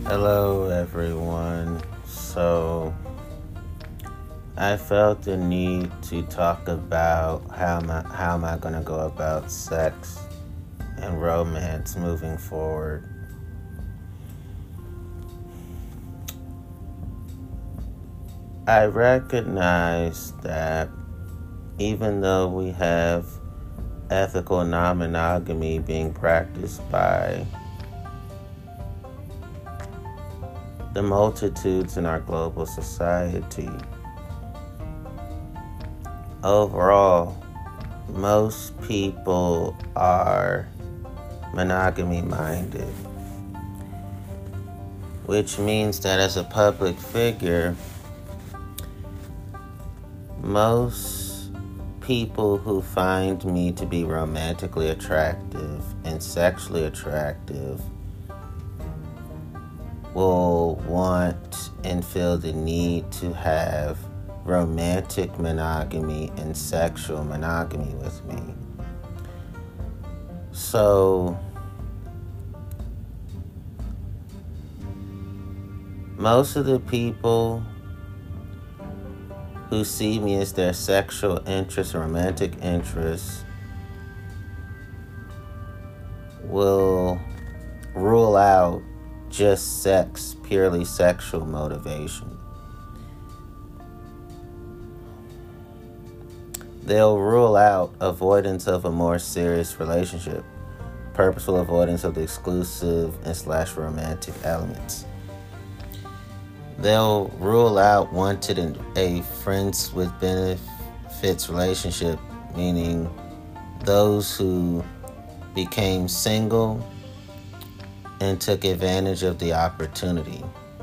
Hello, everyone. I felt the need to talk about how am I going to go about sex and romance moving forward. I recognize that even though we have ethical non-monogamy being practiced by the multitudes in our global society, overall, most people are monogamy minded, which means that as a public figure, most people who find me to be romantically attractive and sexually attractive will want and feel the need to have romantic monogamy and sexual monogamy with me. So, most of the people who see me as their sexual interest, romantic interest, will rule out just sex, purely sexual motivation. They'll rule out avoidance of a more serious relationship, purposeful avoidance of the exclusive and / romantic elements. They'll rule out wanted a friends with benefits relationship, meaning those who became single and took advantage of the opportunity.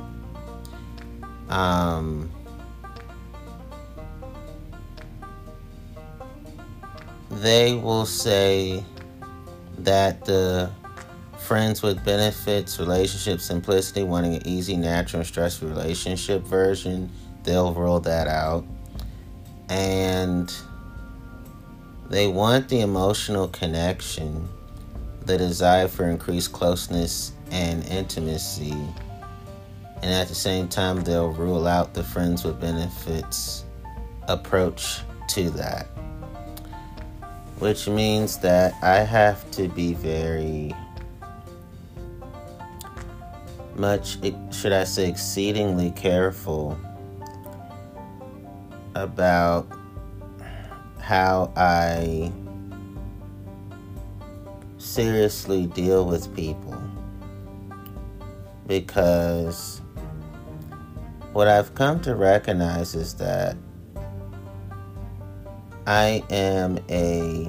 They will say that the friends with benefits relationship simplicity, wanting an easy, natural, and stress-free relationship version, they'll rule that out. And they want the emotional connection, the desire for increased closeness and intimacy, and at the same time they'll rule out the friends with benefits approach to that, which means that I have to be very much, should I say, exceedingly careful about how I seriously deal with people, because what I've come to recognize is that I am a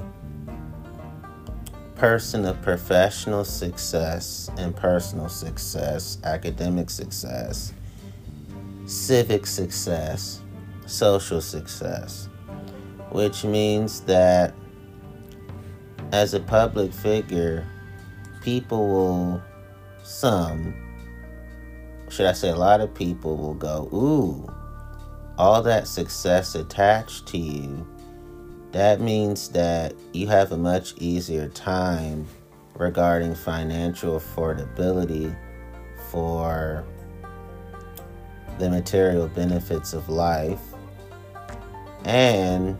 person of professional success and personal success, academic success, civic success, social success, which means that as a public figure, people will, a lot of people will go, ooh, all that success attached to you, that means that you have a much easier time regarding financial affordability for the material benefits of life. And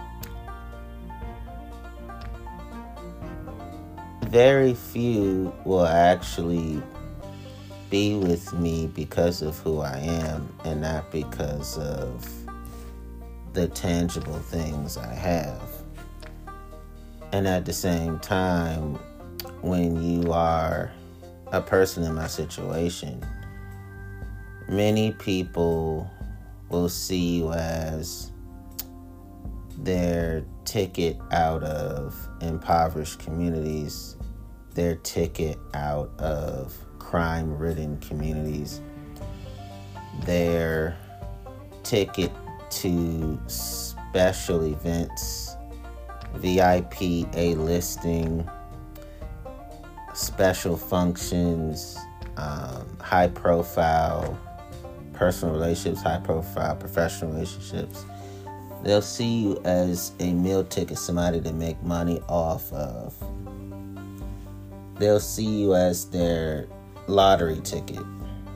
very few will actually be with me because of who I am and not because of the tangible things I have. And at the same time, when you are a person in my situation, many people will see you as their ticket out of impoverished communities, their ticket out of crime-ridden communities, their ticket to special events, VIP A-listing, special functions, high-profile personal relationships, high-profile professional relationships. They'll see you as a meal ticket, somebody to make money off of. They'll see you as their lottery ticket.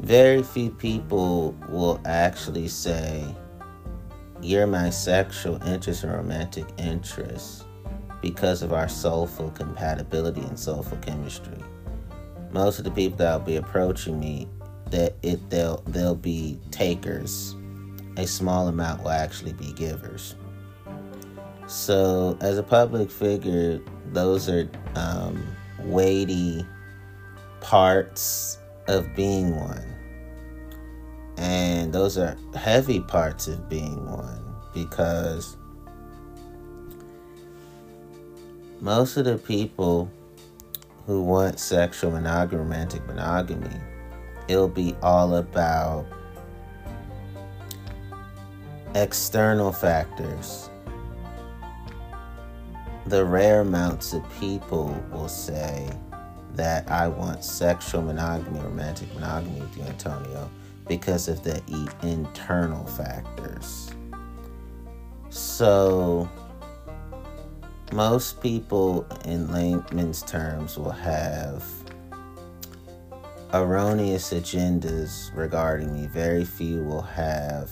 very few people will actually say, you're my sexual interest and romantic interest because of our soulful compatibility and soulful chemistry. Most of the people that will be approaching me, they'll be takers. A small amount will actually be givers. So, as a public figure, those are weighty parts of being one. And those are heavy parts of being one, because most of the people who want sexual monogamy, romantic monogamy, it'll be all about external factors. The rare amounts of people will say that I want sexual monogamy, romantic monogamy with you, Antonio, because of the internal factors. So, most people in layman's terms will have erroneous agendas regarding me. Very few will have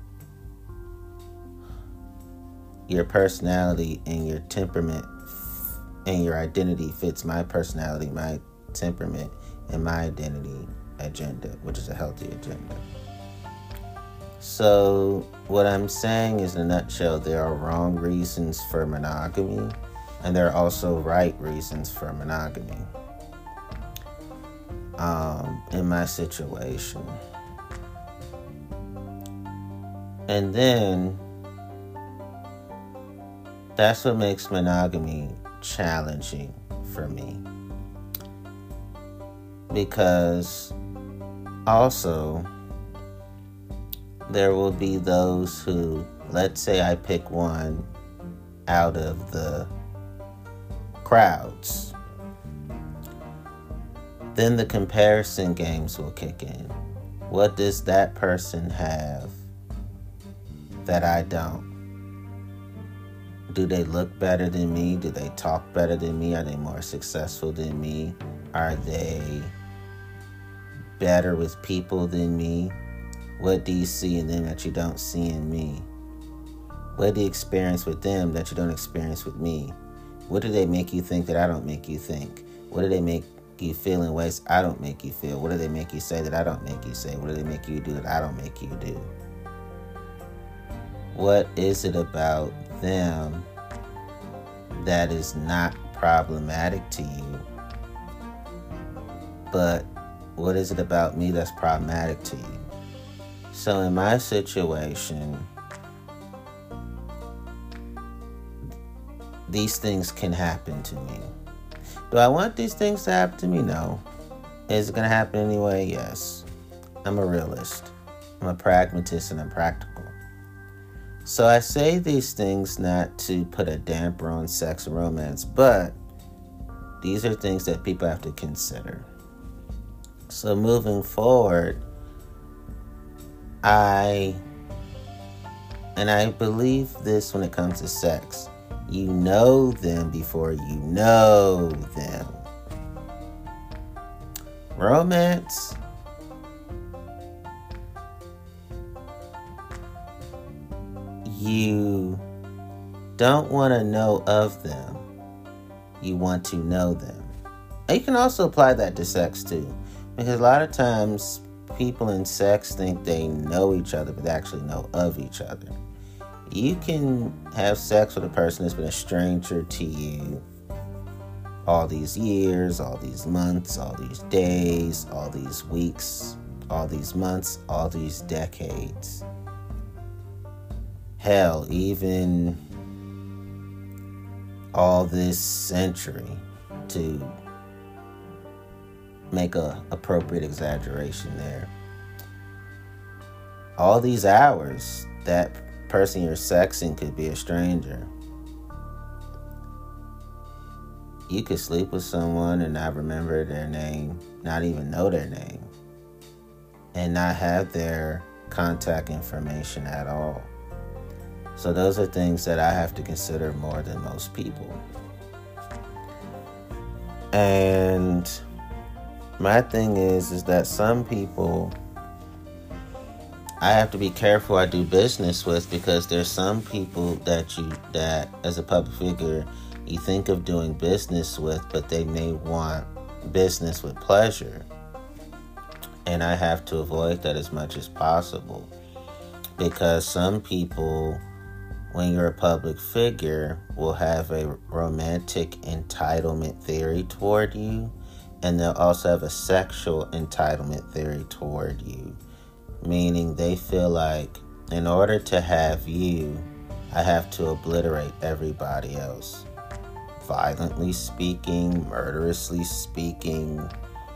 your personality and your temperament and your identity fits my personality, my temperament, and my identity agenda, which is a healthy agenda. So what I'm saying is, in a nutshell, there are wrong reasons for monogamy, and there are also right reasons for monogamy. In my situation. And then that's what makes monogamy challenging for me. Because also, there will be those who, let's say I pick one out of the crowds, then the comparison games will kick in. What does that person have that I don't? Do they look better than me? Do they talk better than me? Are they more successful than me? Are they better with people than me? What do you see in them that you don't see in me? What do you experience with them that you don't experience with me? What do they make you think that I don't make you think? What do they make you feel in ways I don't make you feel? What do they make you say that I don't make you say? What do they make you do that I don't make you do? What is it about them that is not problematic to you? But what is it about me that's problematic to you? So in my situation, these things can happen to me. Do I want these things to happen to me? No. Is it going to happen anyway? Yes. I'm a realist. I'm a pragmatist, and I'm practical. So I say these things not to put a damper on sex and romance, but these are things that people have to consider. So moving forward, I believe this when it comes to sex. You know them before you know them. Romance, you don't want to know of them. You want to know them. And you can also apply that to sex too. Because a lot of times people in sex think they know each other, but they actually know of each other. You can have sex with a person that's been a stranger to you all these years, all these months, all these days, all these weeks, all these months, all these decades. Hell, even all this century, to make a appropriate exaggeration there. All these hours, that person you're sexing could be a stranger. You could sleep with someone and not remember their name, not even know their name, and not have their contact information at all. So those are things that I have to consider more than most people. And my thing is that some people I have to be careful I do business with, because there's some people that as a public figure you think of doing business with, but they may want business with pleasure. And I have to avoid that as much as possible, because some people, when you're a public figure, will have a romantic entitlement theory toward you, and they'll also have a sexual entitlement theory toward you, meaning they feel like in order to have you, I have to obliterate everybody else. Violently speaking, murderously speaking,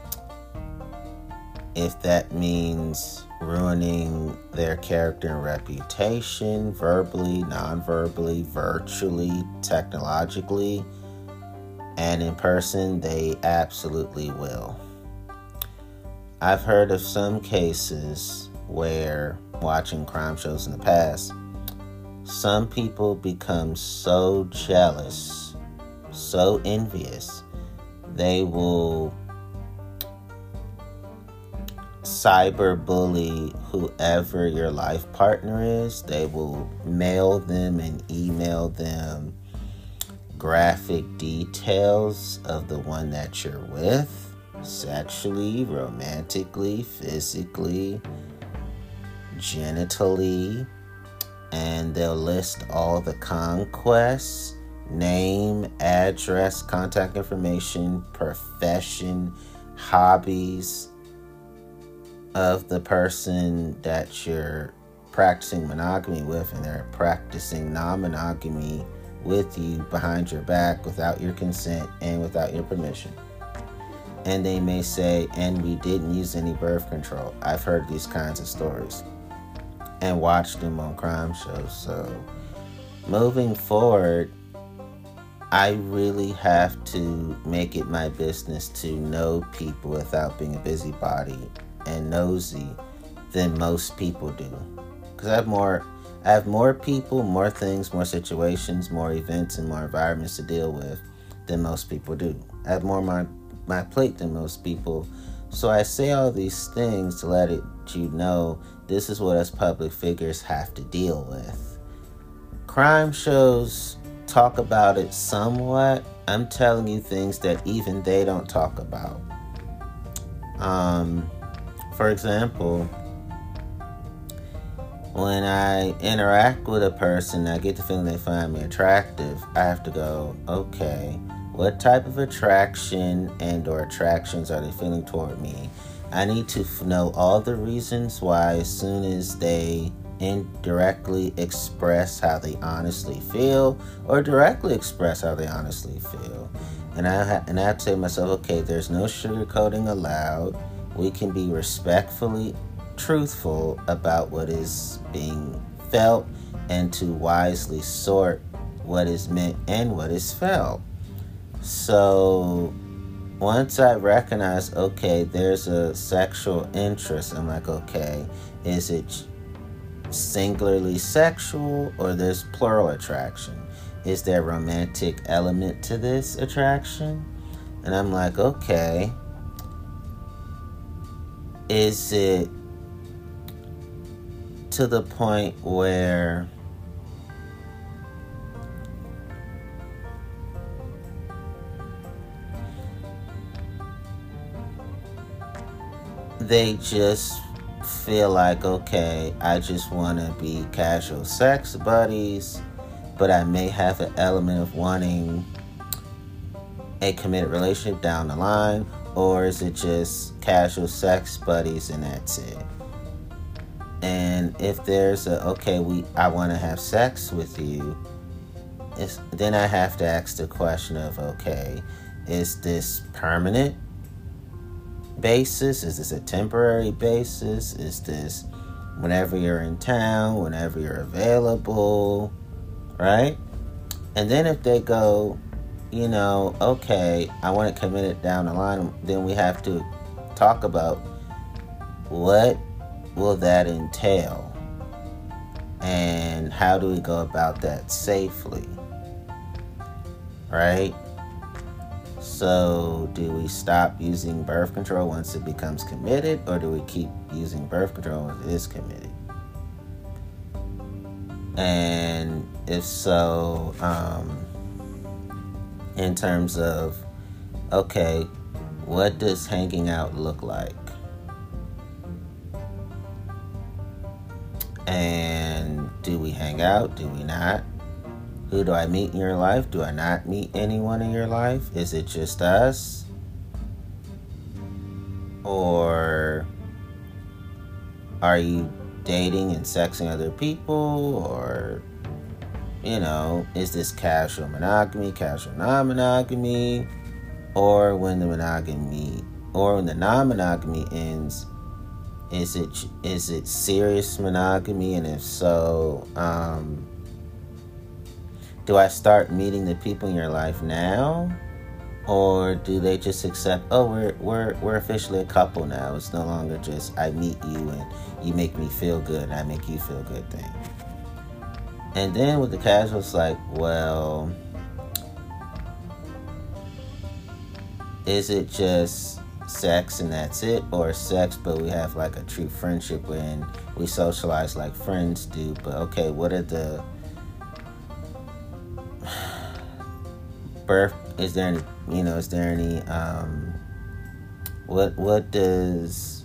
if that means ruining their character and reputation, verbally, non-verbally, virtually, technologically, and in person, they absolutely will. I've heard of some cases where, watching crime shows in the past, some people become so jealous, so envious, they will cyberbully whoever your life partner is. They will mail them and email them graphic details of the one that you're with, sexually, romantically, physically, genitally, and they'll list all the conquests, name, address, contact information, profession, hobbies of the person that you're practicing monogamy with, and they're practicing non-monogamy with you behind your back without your consent and without your permission. And they may say, and we didn't use any birth control. I've heard these kinds of stories and watched them on crime shows. So moving forward, I really have to make it my business to know people without being a busybody and nosy than most people do. Because I have more people, more things, more situations, more events, and more environments to deal with than most people do. I have more on my plate than most people. So I say all these things to let you know this is what us public figures have to deal with. Crime shows talk about it somewhat. I'm telling you things that even they don't talk about. For example, when I interact with a person, I get the feeling they find me attractive. I have to go, okay, what type of attraction and or attractions are they feeling toward me? I need to know all the reasons why as soon as they indirectly express how they honestly feel or directly express how they honestly feel. And I have to say to myself, okay, there's no sugarcoating allowed. We can be respectfully truthful about what is being felt and to wisely sort what is meant and what is felt. So once I recognize, okay, there's a sexual interest, I'm like, okay, is it singularly sexual or there's plural attraction? Is there a romantic element to this attraction? And I'm like, okay, is it to the point where they just feel like, okay, I just want to be casual sex buddies, but I may have an element of wanting a committed relationship down the line? Or is it just casual sex buddies and that's it? And if there's I want to have sex with you, then I have to ask the question of, okay, is this permanent basis? Is this a temporary basis? Is this whenever you're in town, whenever you're available, right? And then if they go, okay, I want to commit it down the line, then we have to talk about what will that entail and how do we go about that safely, right? So, do we stop using birth control once it becomes committed, or do we keep using birth control once it is committed? And if so, in terms of, okay, what does hanging out look like? And do we hang out? Do we not? Who do I meet in your life? Do I not meet anyone in your life? Is it just us? Or are you dating and sexing other people? Or, is this casual monogamy, casual non-monogamy? Or when the non-monogamy ends, is it serious monogamy? And if so, do I start meeting the people in your life now, or do they just accept, oh, we're officially a couple now? It's no longer just I meet you and you make me feel good and I make you feel good thing. And then with the casual, it's like, well, is it just sex and that's it, or sex but we have like a true friendship when we socialize like friends do? But okay, what are the birth? Is there any? What does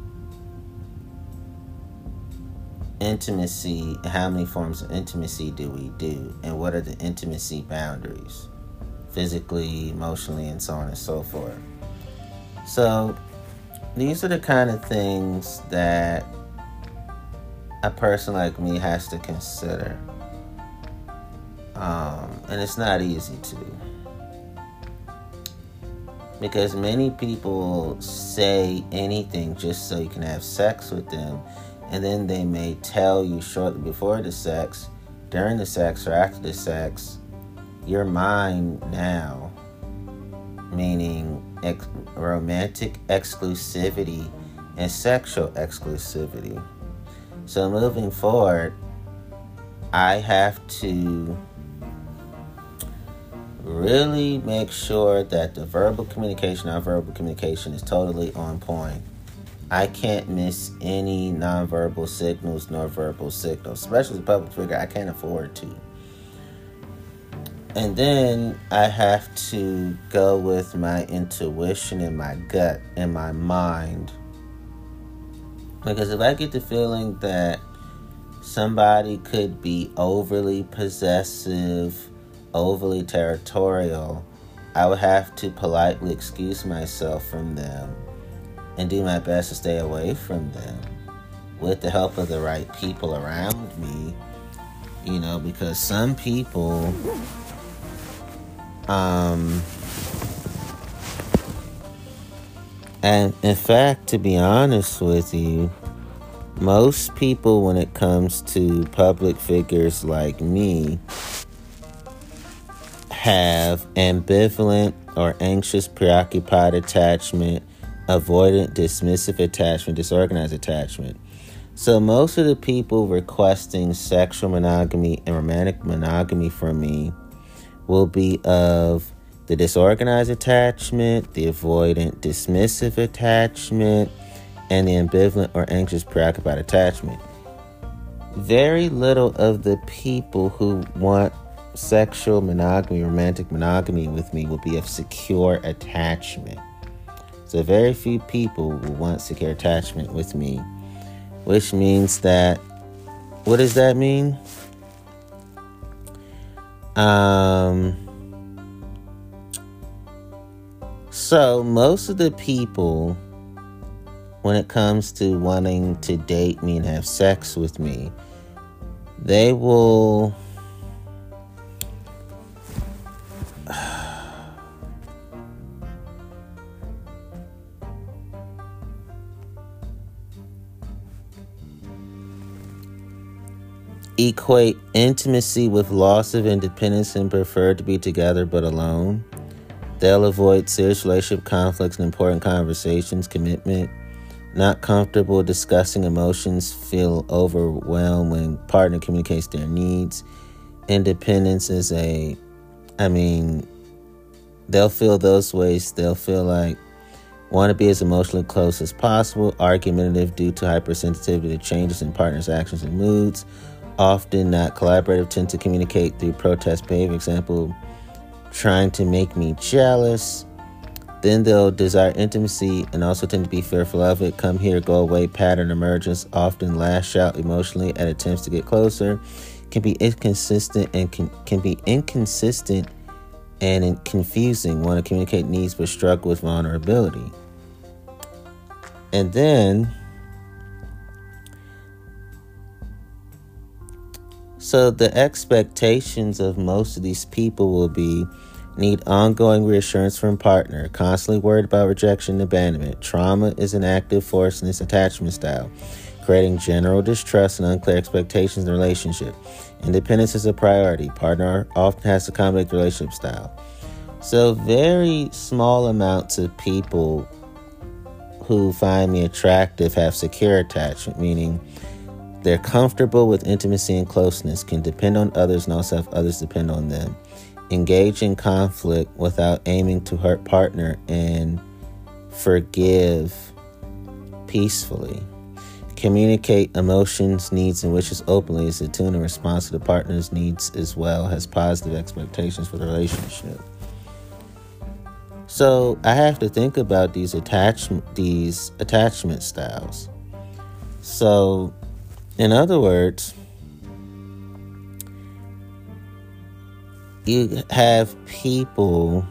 intimacy? How many forms of intimacy do we do, and what are the intimacy boundaries, physically, emotionally, and so on and so forth? So these are the kind of things that a person like me has to consider. And it's not easy to. Because many people say anything just so you can have sex with them. And then they may tell you shortly before the sex, during the sex, or after the sex, you're mine now. Meaning romantic exclusivity and sexual exclusivity. So moving forward, I have to really make sure that the verbal communication, nonverbal communication is totally on point. I can't miss any nonverbal signals nor verbal signals, especially as a public figure. I can't afford to. And then I have to go with my intuition and my gut and my mind. Because if I get the feeling that somebody could be overly possessive, overly territorial, I would have to politely excuse myself from them and do my best to stay away from them with the help of the right people around me. Because some people, and in fact, to be honest with you, most people, when it comes to public figures like me, have ambivalent or anxious, preoccupied attachment, avoidant, dismissive attachment, disorganized attachment. So most of the people requesting sexual monogamy and romantic monogamy from me will be of the disorganized attachment, the avoidant, dismissive attachment, and the ambivalent or anxious, preoccupied attachment. Very little of the people who want sexual monogamy, romantic monogamy with me will be of secure attachment. So very few people will want secure attachment with me, which means that, what does that mean? So most of the people, when it comes to wanting to date me and have sex with me, they will equate intimacy with loss of independence and prefer to be together but alone. They'll avoid serious relationship conflicts and important conversations, commitment, not comfortable discussing emotions, feel overwhelmed when partner communicates their needs. Independence is they'll feel those ways. They'll feel like want to be as emotionally close as possible, argumentative due to hypersensitivity to changes in partners' actions and moods, often not collaborative, tend to communicate through protest behavior, example, trying to make me jealous. Then they'll desire intimacy and also tend to be fearful of it. Come here, go away, pattern emergence, often lash out emotionally at attempts to get closer, can be inconsistent and confusing, want to communicate needs but struggle with vulnerability. And then, so the expectations of most of these people will be need ongoing reassurance from partner, constantly worried about rejection and abandonment. Trauma is an active force in this attachment style, creating general distrust and unclear expectations in the relationship. Independence is a priority. Partner often has to accommodate the relationship style. So very small amounts of people who find me attractive have secure attachment, meaning they're comfortable with intimacy and closeness, can depend on others and also have others depend on them. Engage in conflict without aiming to hurt partner, and forgive peacefully. Communicate emotions, needs, and wishes openly, is attuned in response to the partner's needs as well, has positive expectations for the relationship. So I have to think about these attachment styles. So, in other words, you have people,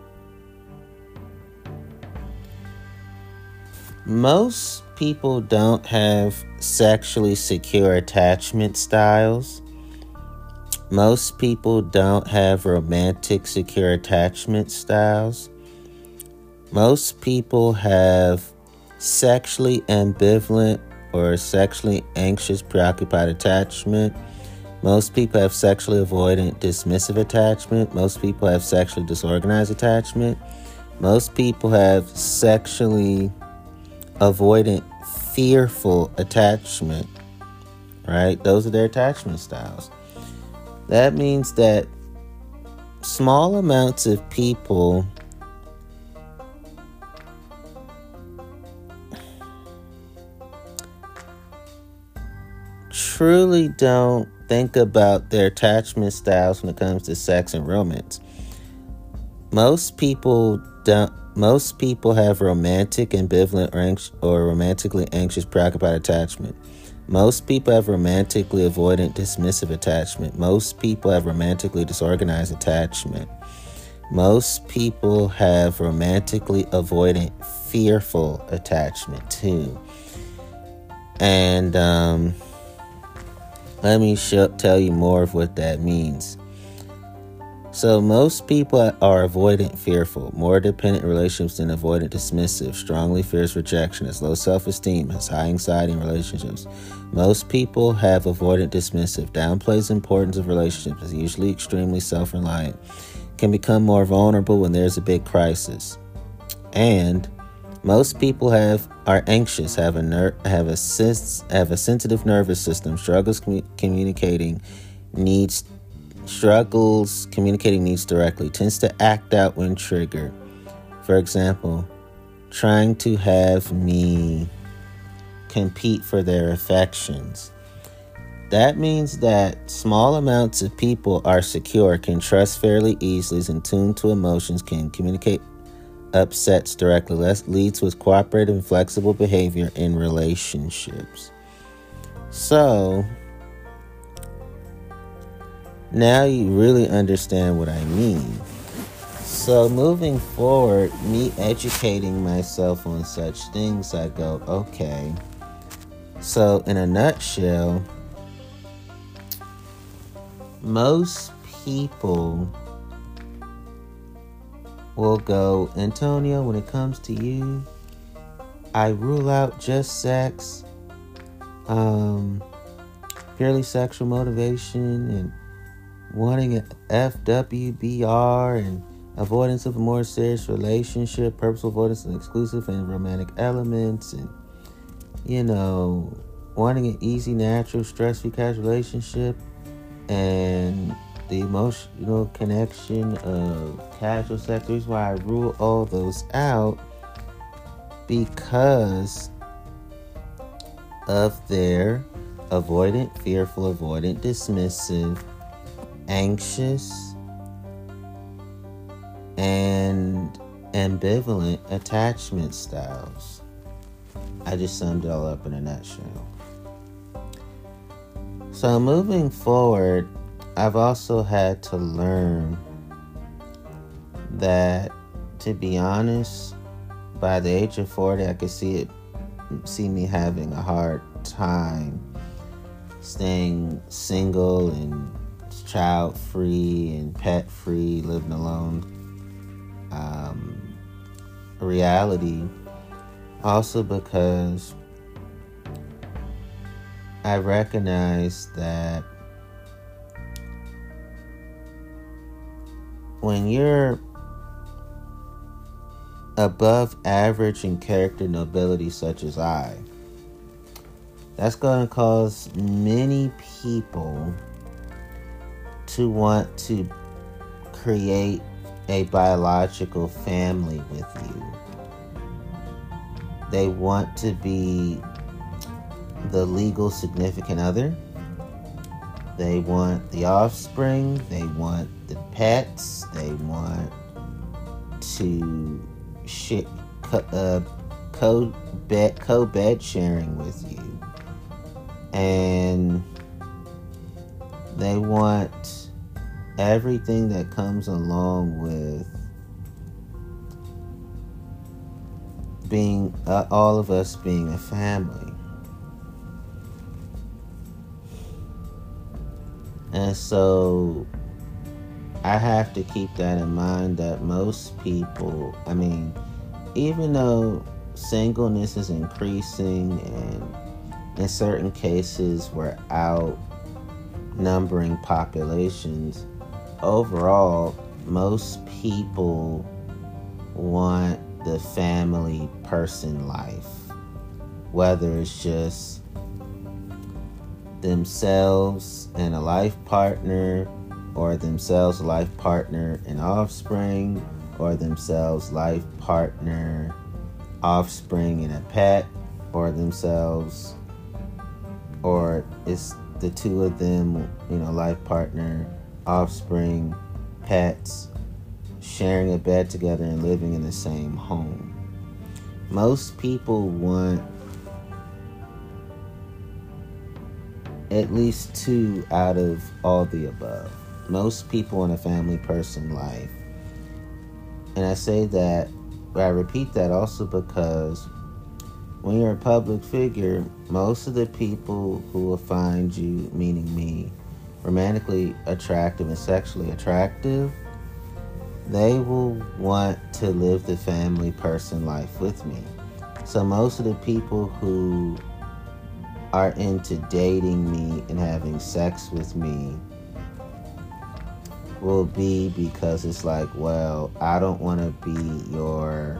most people don't have sexually secure attachment styles. Most people don't have romantic secure attachment styles. Most people have sexually ambivalent or sexually anxious preoccupied attachment. Most people have sexually avoidant dismissive attachment. Most people have sexually disorganized attachment. Most people have sexually avoidant fearful attachment, right? Those are their attachment styles. That means that small amounts of people truly don't think about their attachment styles when it comes to sex and romance. Most people have romantic ambivalent or romantically anxious preoccupied attachment. Most people have romantically avoidant dismissive attachment. Most people have romantically disorganized attachment. Most people have romantically avoidant fearful attachment too. And let me tell you more of what that means. So most people are avoidant fearful, more dependent relationships than avoidant dismissive, strongly fears rejection, has low self-esteem, has high anxiety in relationships. Most people have avoidant dismissive, downplays the importance of relationships, is usually extremely self-reliant, can become more vulnerable when there's a big crisis. And most people are anxious, have a sensitive nervous system, struggles communicating needs directly, tends to act out when triggered. For example, trying to have me compete for their affections. That means that small amounts of people are secure, can trust fairly easily, is in tune to emotions, can communicate upsets directly, leads with cooperative and flexible behavior in relationships. So now you really understand what I mean. So moving forward, me educating myself on such things, I go, okay. So in a nutshell, most people will go, Antonio, when it comes to you, I rule out just sex, purely sexual motivation, and wanting an FWBR, and avoidance of a more serious relationship, purposeful avoidance of exclusive and romantic elements, and, wanting an easy, natural, stress-free casual relationship, and the emotional connection of casual sex. The reason why I rule all those out, because of their avoidant, fearful, avoidant, dismissive, anxious, and ambivalent attachment styles. I just summed it all up in a nutshell. So moving forward, I've also had to learn that, to be honest, by the age of 40, I could see me having a hard time staying single and child-free and pet-free, living alone. Reality. Also because I recognize that when you're above average in character nobility such as I, that's going to cause many people to want to create a biological family with you. They want to be the legal significant other. They want the offspring. They want the pets. They want to co-bed sharing with you. And they want everything that comes along with being all of us being a family. And so I have to keep that in mind, that most people, even though singleness is increasing and in certain cases we're outnumbering populations, overall, most people want the family person life, whether it's just themselves and a life partner, or themselves, life partner, and offspring, or themselves, life partner, offspring, and a pet, or themselves, or it's the two of them, life partner, offspring, pets, sharing a bed together and living in the same home. Most people want at least two out of all the above. Most people want a family person life. And I say that, but I repeat that also because when you're a public figure, most of the people who will find you, meaning me, romantically attractive and sexually attractive, they will want to live the family person life with me. So most of the people who are into dating me and having sex with me will be because it's like, well, I don't want to be your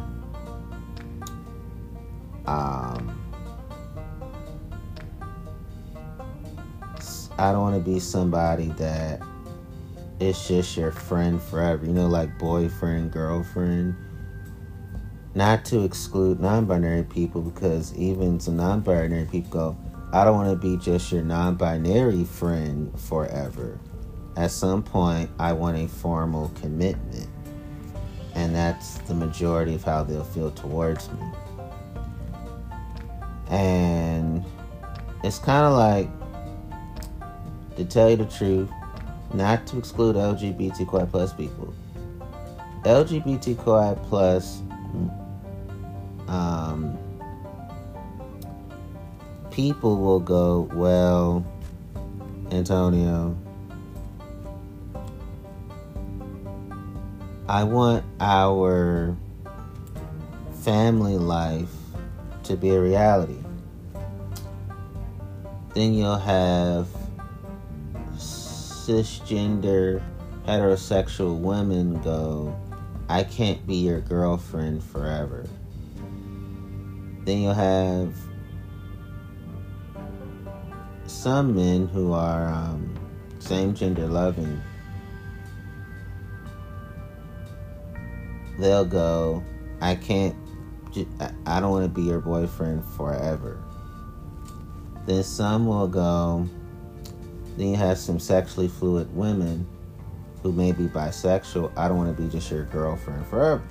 I don't want to be somebody that is just your friend forever, like boyfriend, girlfriend. Not to exclude non-binary people, because even some non-binary people go, I don't want to be just your non-binary friend forever. At some point, I want a formal commitment. And that's the majority of how they'll feel towards me. And it's kind of like, to tell you the truth, not to exclude LGBTQI plus people. LGBTQI plus people will go, well, Antonio, I want our family life to be a reality. Then you'll have cisgender heterosexual women go, I can't be your girlfriend forever. Then you'll have some men who are same gender loving they'll go, I can't, I don't want to be your boyfriend forever. Then some will go, then you have some sexually fluid women who may be bisexual. I don't want to be just your girlfriend forever.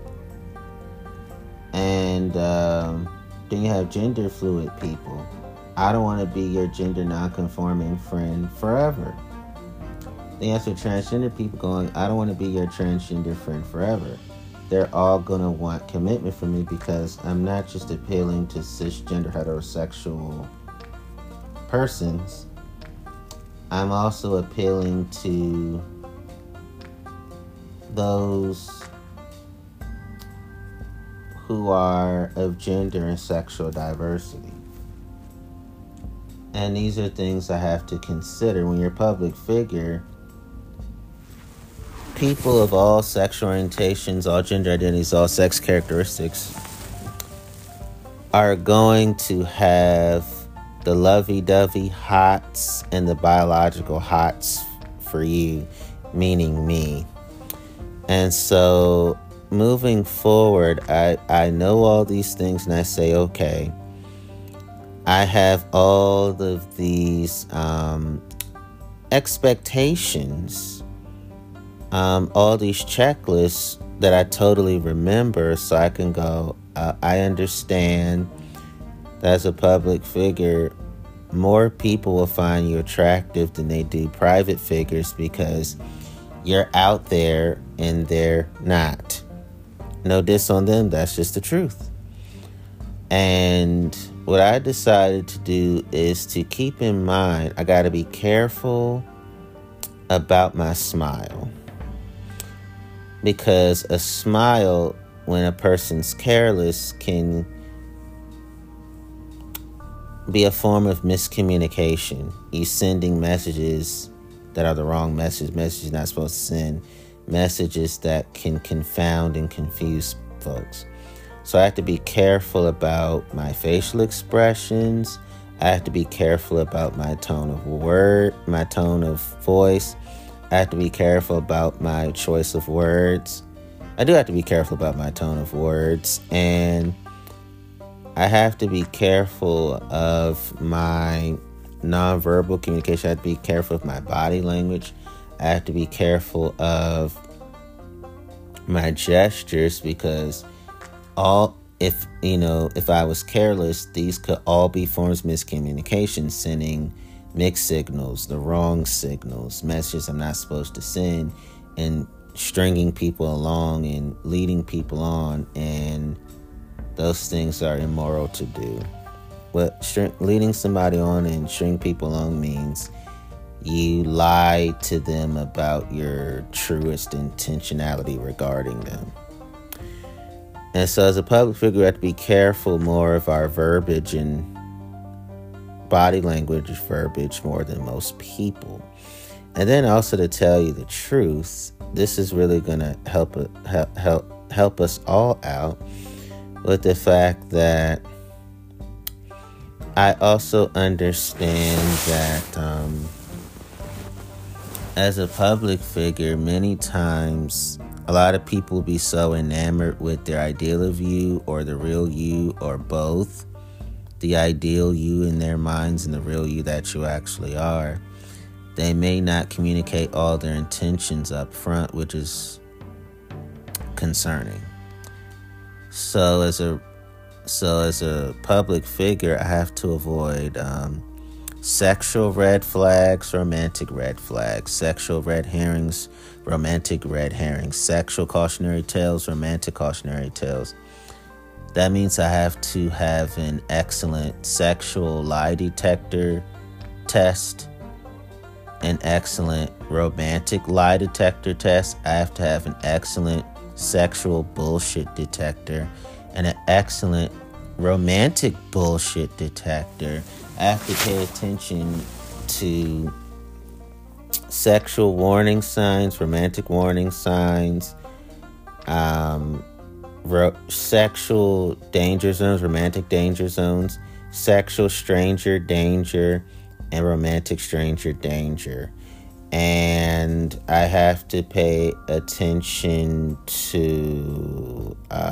And then you have gender fluid people. I don't want to be your gender non-conforming friend forever. Then you have some transgender people going, I don't want to be your transgender friend forever. They're all going to want commitment from me because I'm not just appealing to cisgender heterosexual persons. I'm also appealing to those who are of gender and sexual diversity. And these are things I have to consider. When you're a public figure, people of all sexual orientations, all gender identities, all sex characteristics are going to have the lovey-dovey hots and the biological hots for you, meaning me. And so moving forward, I know all these things and I say, okay, I have all of these expectations, all these checklists that I totally remember, so I can go, I understand that as a public figure, more people will find you attractive than they do private figures because you're out there and they're not. No diss on them, that's just the truth. And what I decided to do is to keep in mind, I got to be careful about my smile. Because a smile, when a person's careless, can be a form of miscommunication. You're sending messages that are the wrong messages you're not supposed to send, messages that can confound and confuse folks. So I have to be careful about my facial expressions. I have to be careful about my tone of my tone of voice. I have to be careful about my choice of words. I do have to be careful about my tone of words. And I have to be careful of my nonverbal communication. I have to be careful of my body language. I have to be careful of my gestures because if I was careless, these could all be forms of miscommunication, sending mixed signals, the wrong signals, messages I'm not supposed to send, and stringing people along and leading people on, and those things are immoral to do. Leading somebody on and string people along means you lie to them about your truest intentionality regarding them. And so as a public figure, we have to be careful more of our verbiage and body language verbiage more than most people. And then also, to tell you the truth, this is really going to help us all out with the fact that I also understand that as a public figure, many times a lot of people will be so enamored with their ideal of you or the real you or both, the ideal you in their minds and the real you that you actually are. They may not communicate all their intentions up front, which is concerning. So as a public figure, I have to avoid sexual red flags, romantic red flags, sexual red herrings, romantic red herrings, sexual cautionary tales, romantic cautionary tales. That means I have to have an excellent sexual lie detector test, an excellent romantic lie detector test. I have to have an excellent sexual bullshit detector and an excellent romantic bullshit detector. I have to pay attention to sexual warning signs, romantic warning signs, sexual danger zones, romantic danger zones, sexual stranger danger, and romantic stranger danger. And I have to pay attention to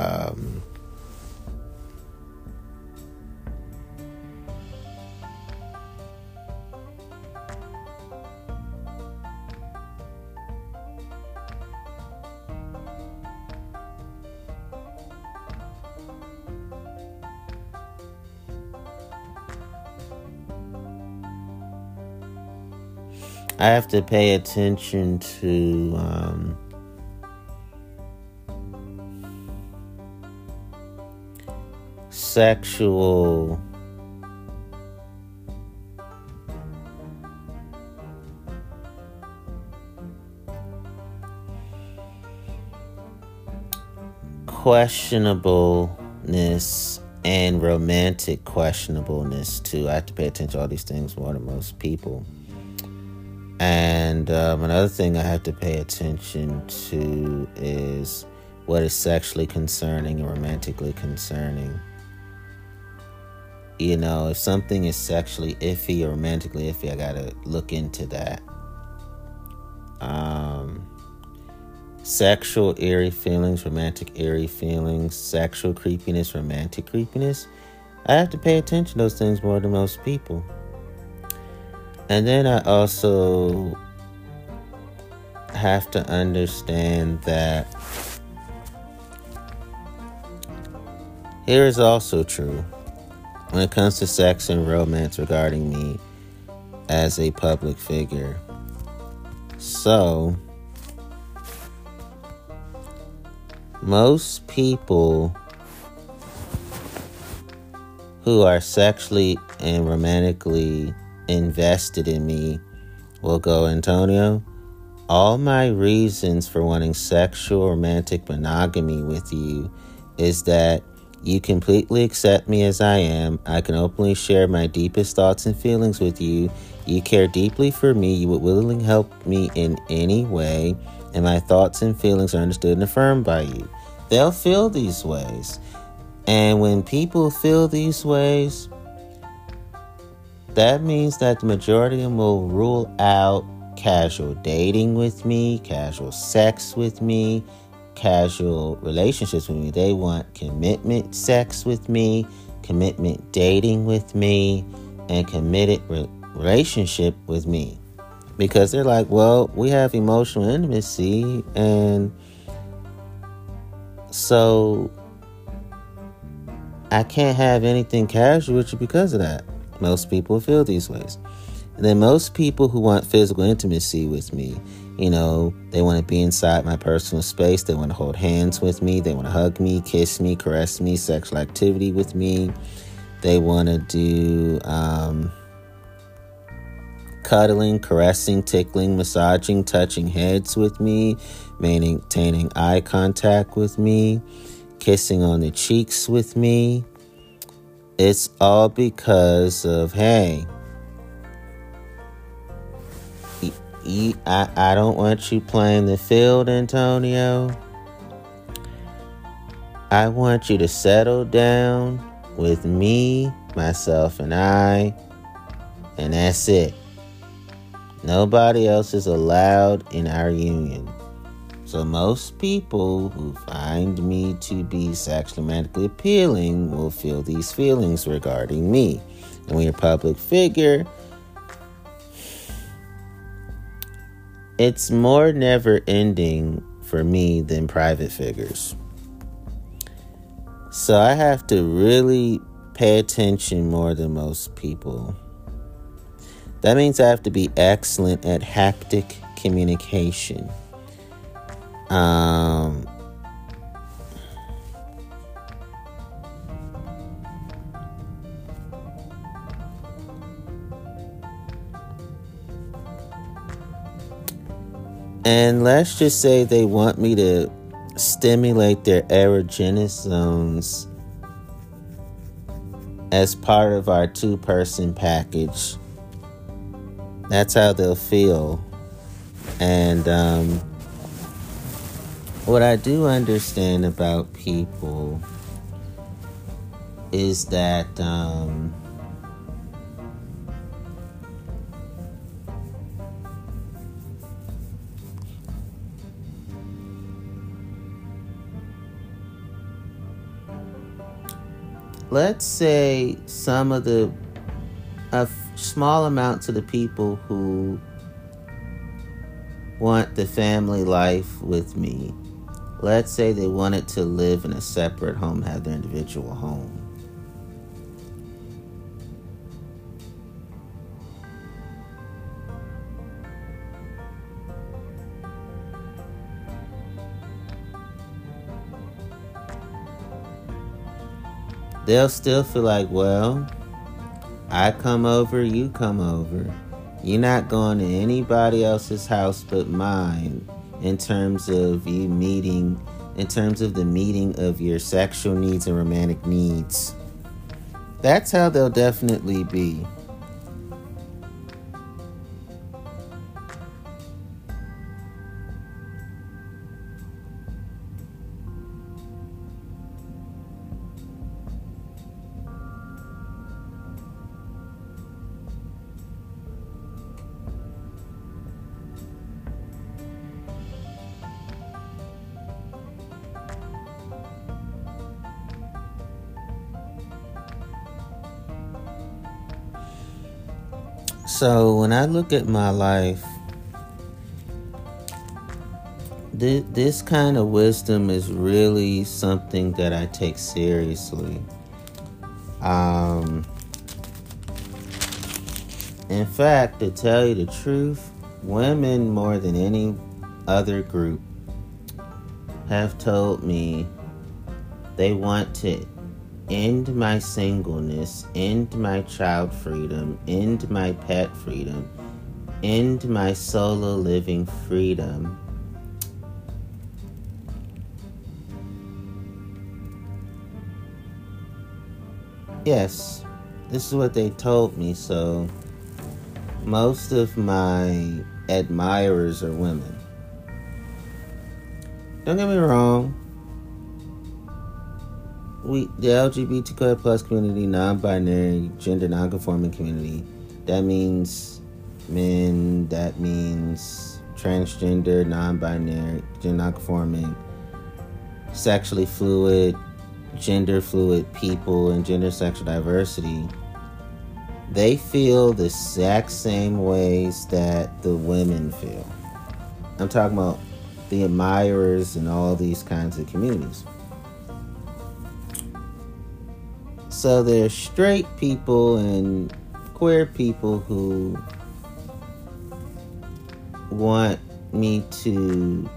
I have to pay attention to sexual questionableness and romantic questionableness too. I have to pay attention to all these things more than most people. And another thing I have to pay attention to is what is sexually concerning and romantically concerning. You know, if something is sexually iffy or romantically iffy, I gotta look into that. Sexual eerie feelings, romantic eerie feelings, sexual creepiness, romantic creepiness. I have to pay attention to those things more than most people. And then I also have to understand that here is also true when it comes to sex and romance regarding me as a public figure. So, most people who are sexually and romantically invested in me will go, Antonio, all my reasons for wanting sexual romantic monogamy with you is that you completely accept me as I am. I can openly share my deepest thoughts and feelings with you. You care deeply for me. You would willingly help me in any way. And my thoughts and feelings are understood and affirmed by you. They'll feel these ways. And when people feel these ways, that means that the majority of them will rule out casual dating with me, casual sex with me, casual relationships with me. They want commitment sex with me, commitment dating with me, and committed relationship with me. Because they're like, well, we have emotional intimacy, and so I can't have anything casual with you because of that. Most people feel these ways. And then most people who want physical intimacy with me, you know, they want to be inside my personal space. They want to hold hands with me. They want to hug me, kiss me, caress me, sexual activity with me. They want to do cuddling, caressing, tickling, massaging, touching heads with me, maintaining eye contact with me, kissing on the cheeks with me. It's all because of, hey, I don't want you playing the field, Antonio. I want you to settle down with me, myself, and I, and that's it. Nobody else is allowed in our union. So most people who find me to be sexually romantically appealing will feel these feelings regarding me. And when you're a public figure, it's more never ending for me than private figures. So I have to really pay attention more than most people. That means I have to be excellent at haptic communication. And let's just say they want me to stimulate their erogenous zones as part of our 2-person package. That's how they'll feel. And what I do understand about people is that let's say some of the a small amount of the people who want the family life with me, let's say they wanted to live in a separate home, have their individual home. They'll still feel like, well, I come over, you come over. You're not going to anybody else's house but mine in terms of you meeting, in terms of the meeting of your sexual needs and romantic needs. That's how they'll definitely be. So when I look at my life, this kind of wisdom is really something that I take seriously. In fact, to tell you the truth, women more than any other group have told me they want to end my singleness, end my child freedom, end my pet freedom, end my solo living freedom. Yes, this is what they told me, so most of my admirers are women. Don't get me wrong. The LGBTQ plus community, non-binary, gender non-conforming community, that means men, that means transgender, non-binary, gender non-conforming, sexually fluid, gender fluid people, and gender sexual diversity. They feel the exact same ways that the women feel. I'm talking about the admirers and all these kinds of communities. So there's straight people and queer people who want me to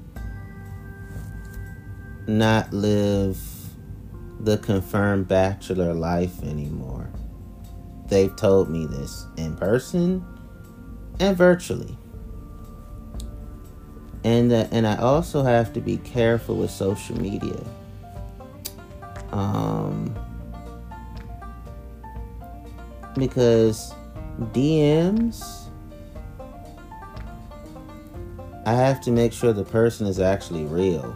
not live the confirmed bachelor life anymore. They've told me this in person and virtually. And I also have to be careful with social media. Because DMs, I have to make sure the person is actually real.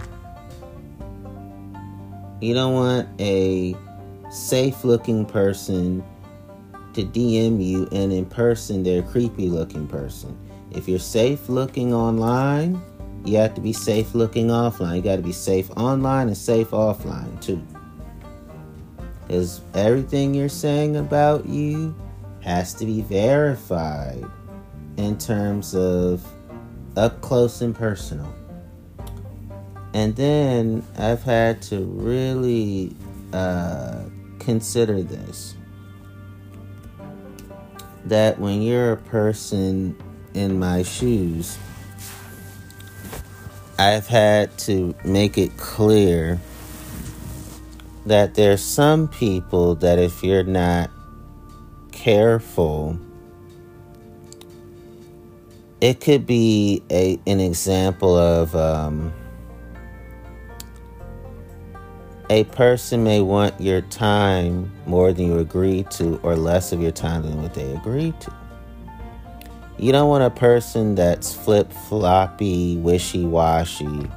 You don't want a safe-looking person to DM you, and in person, they're a creepy-looking person. If you're safe-looking online, you have to be safe-looking offline. You got to be safe online and safe offline, too. Because everything you're saying about you has to be verified in terms of up close and personal. And then I've had to really consider this. That when you're a person in my shoes, I've had to make it clear that there's some people that if you're not careful, it could be an example of a person may want your time more than you agreed to, or less of your time than what they agreed to. You don't want a person that's flip-floppy, wishy-washy,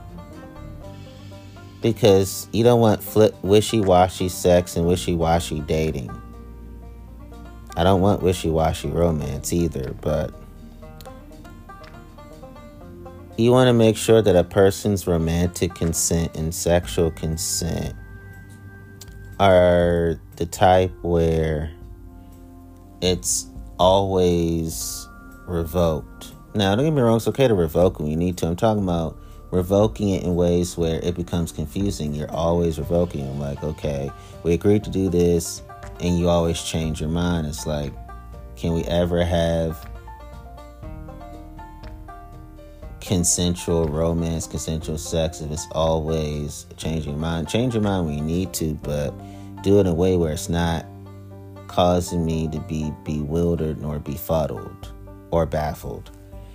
because you don't want wishy-washy sex and wishy-washy dating. I don't want wishy-washy romance either, but you want to make sure that a person's romantic consent and sexual consent are the type where it's always revoked. Now, don't get me wrong, it's okay to revoke when you need to. I'm talking about revoking it in ways where it becomes confusing. You're always revoking. I'm like, okay, we agreed to do this, and you always change your mind. It's like, can we ever have consensual romance, consensual sex if it's always changing your mind? Change your mind when you need to, but do it in a way where it's not causing me to be bewildered nor befuddled or baffled.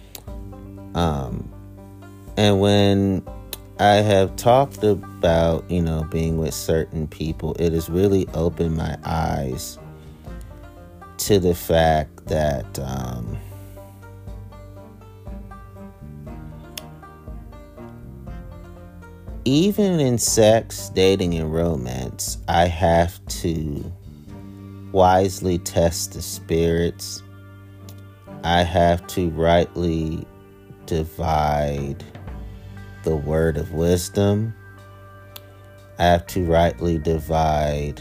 And when I have talked about, being with certain people, it has really opened my eyes to the fact that even in sex, dating, and romance, I have to wisely test the spirits. I have to rightly divide the word of wisdom. I have to rightly divide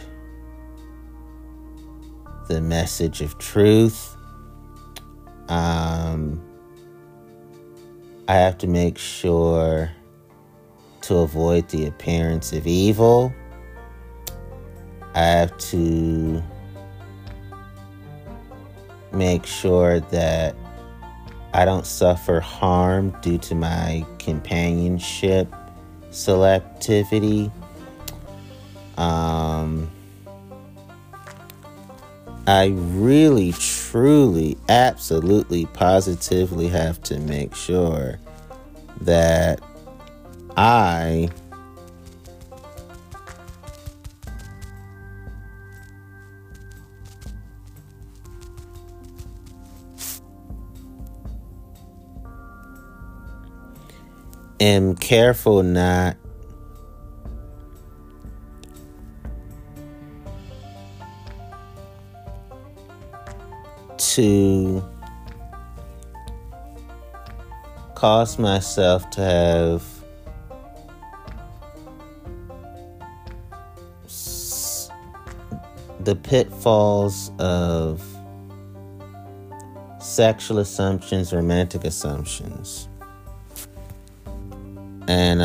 the message of truth. I have to make sure to avoid the appearance of evil. I have to make sure that I don't suffer harm due to my companionship selectivity. I really, truly, absolutely, positively have to make sure that I am careful not to cause myself to have the pitfalls of sexual assumptions, romantic assumptions. And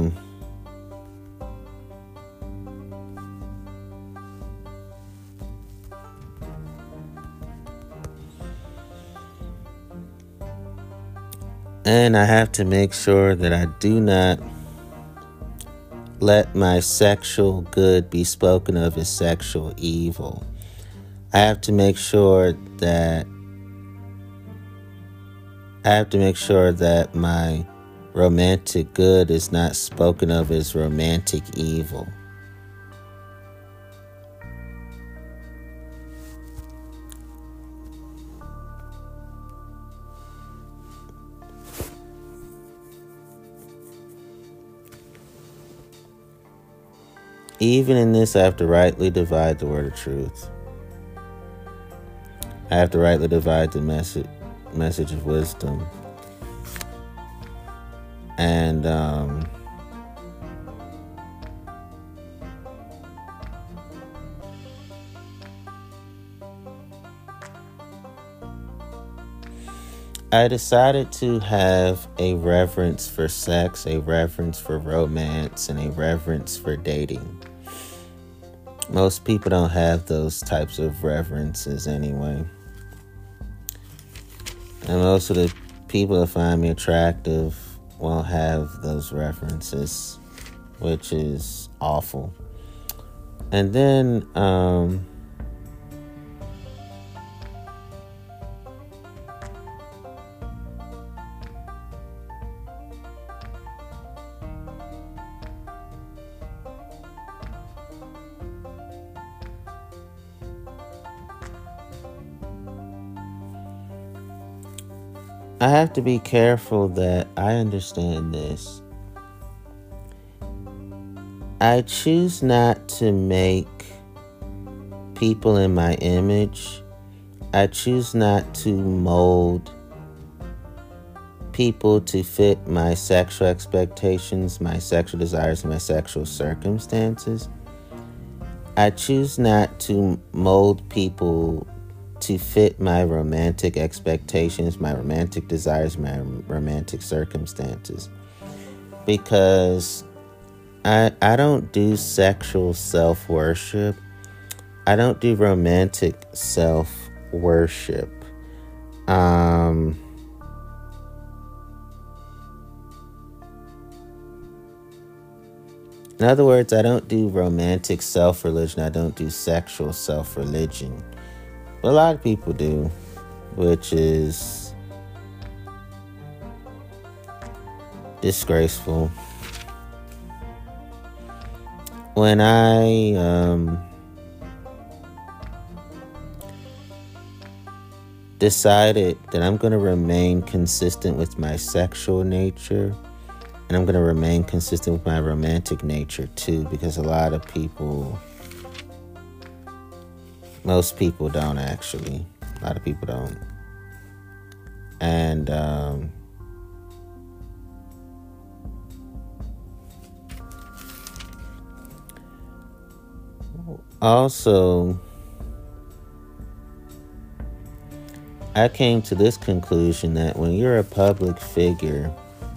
I have to make sure that I do not let my sexual good be spoken of as sexual evil. I have to make sure that my romantic good is not spoken of as romantic evil. Even in this, I have to rightly divide the word of truth. I have to rightly divide the message of wisdom. And I decided to have a reverence for sex, a reverence for romance, and a reverence for dating. Most people don't have those types of reverences anyway. And most of the people that find me attractive won't have those references, which is awful. And then I have to be careful that I understand this. I choose not to make people in my image. I choose not to mold people to fit my sexual expectations, my sexual desires, and my sexual circumstances. I choose not to mold people to fit my romantic expectations, my romantic desires, my romantic circumstances. Because I don't do sexual self-worship. I don't do romantic self-worship. In other words, I don't do romantic self-religion. I don't do sexual self-religion. But a lot of people do, which is disgraceful. When I decided that I'm going to remain consistent with my sexual nature, and I'm going to remain consistent with my romantic nature too, because a lot of people, most people don't actually. A lot of people don't. And also, I came to this conclusion that when you're a public figure,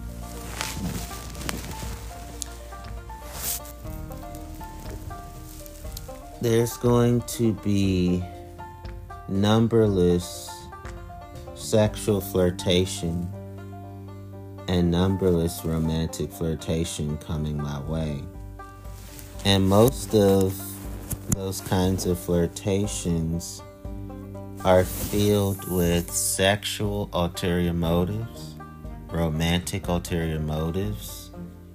there's going to be numberless sexual flirtation and numberless romantic flirtation coming my way. And most of those kinds of flirtations are filled with sexual ulterior motives, romantic ulterior motives,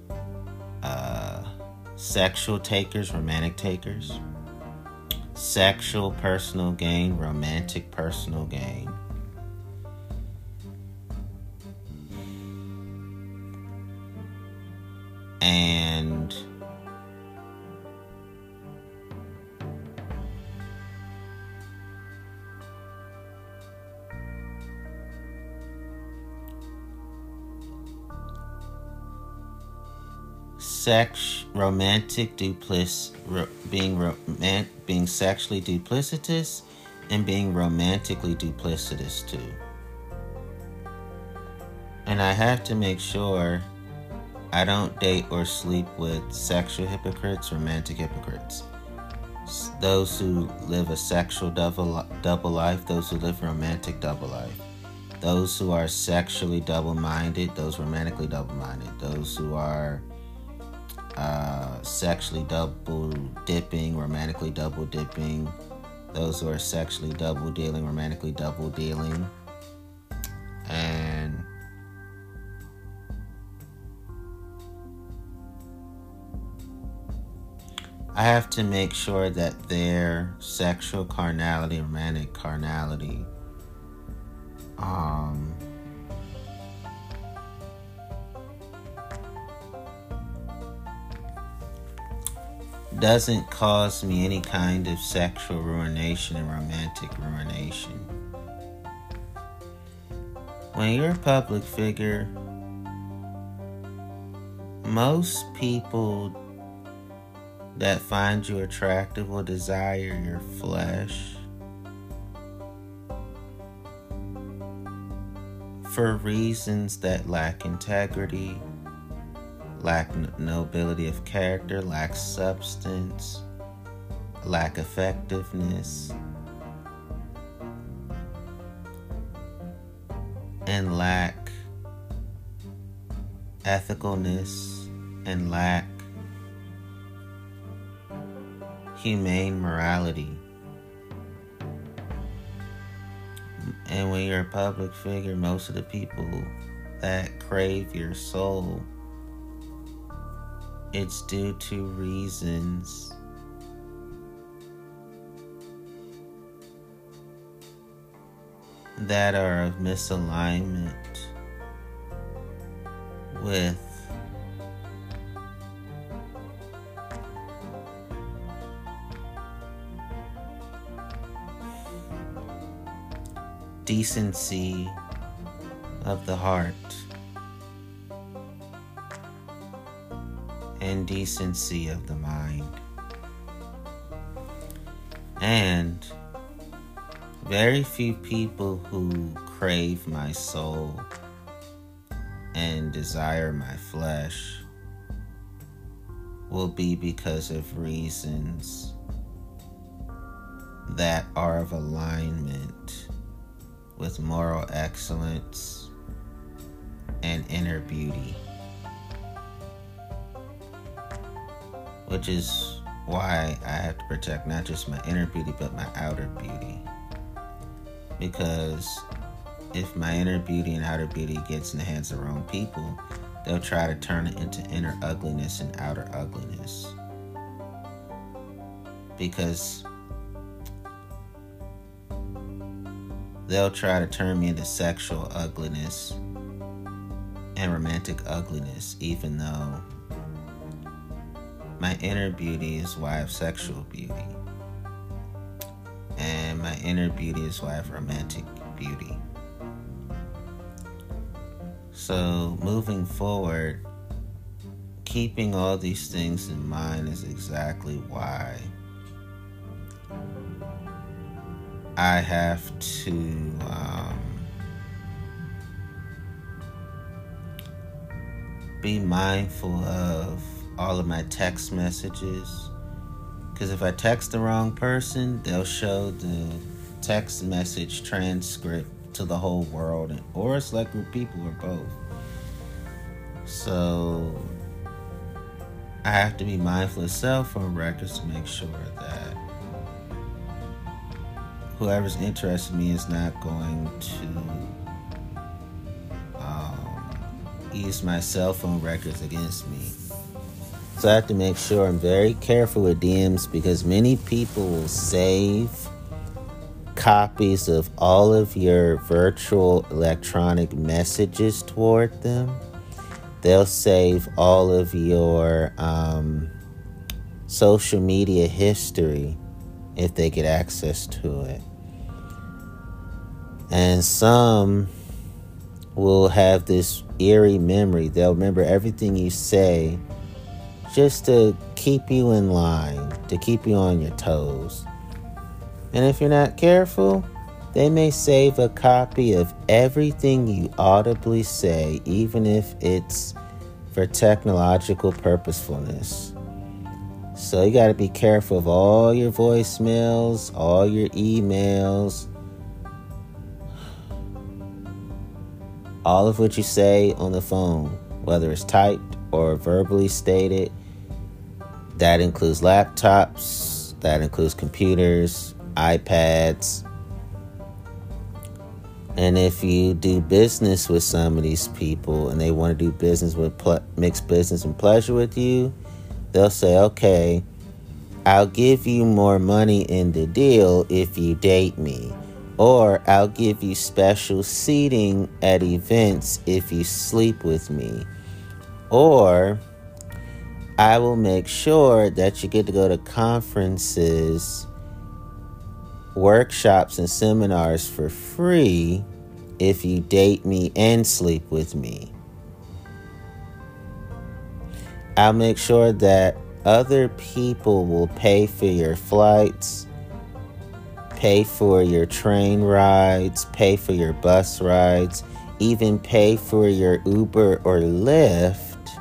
sexual takers, romantic takers, sexual personal gain, romantic personal gain. And being sexually duplicitous and being romantically duplicitous too. And I have to make sure I don't date or sleep with sexual hypocrites, romantic hypocrites. Those who live a sexual double life, those who live a romantic double life. Those who are sexually double-minded, those romantically double-minded. Those who are sexually double-dipping, romantically double-dipping. Those who are sexually double-dealing, romantically double-dealing. And I have to make sure that their sexual carnality, romantic carnality, doesn't cause me any kind of sexual ruination and romantic ruination. When you're a public figure, most people that find you attractive will desire your flesh for reasons that lack integrity, lack nobility of character, lack substance, lack effectiveness, and lack ethicalness, and lack humane morality. And when you're a public figure, most of the people that crave your soul, it's due to reasons that are of misalignment with decency of the heart and decency of the mind. And very few people who crave my soul and desire my flesh will be because of reasons that are of alignment with moral excellence and inner beauty, which is why I have to protect not just my inner beauty but my outer beauty. Because if my inner beauty and outer beauty gets in the hands of the wrong people, they'll try to turn it into inner ugliness and outer ugliness. Because they'll try to turn me into sexual ugliness and romantic ugliness, even though my inner beauty is why I have sexual beauty. And my inner beauty is why I have romantic beauty. So moving forward, keeping all these things in mind is exactly why I have to be mindful of all of my text messages. Because if I text the wrong person, they'll show the text message transcript to the whole world, or a select group of people, or both. So I have to be mindful of cell phone records to make sure that whoever's interested in me is not going to use my cell phone records against me. So I have to make sure I'm very careful with DMs, because many people will save copies of all of your virtual electronic messages toward them. They'll save all of your social media history if they get access to it. And some will have this eerie memory. They'll remember everything you say just to keep you in line, to keep you on your toes. And if you're not careful, they may save a copy of everything you audibly say, even if it's for technological purposefulness. So you got to be careful of all your voicemails, all your emails, all of what you say on the phone, whether it's typed or verbally stated. That includes laptops, that includes computers, iPads. And if you do business with some of these people and they want to do business with mix business and pleasure with you, they'll say, okay, I'll give you more money in the deal if you date me. Or I'll give you special seating at events if you sleep with me. Or I will make sure that you get to go to conferences, workshops, and seminars for free if you date me and sleep with me. I'll make sure that other people will pay for your flights, pay for your train rides, pay for your bus rides, even pay for your Uber or Lyft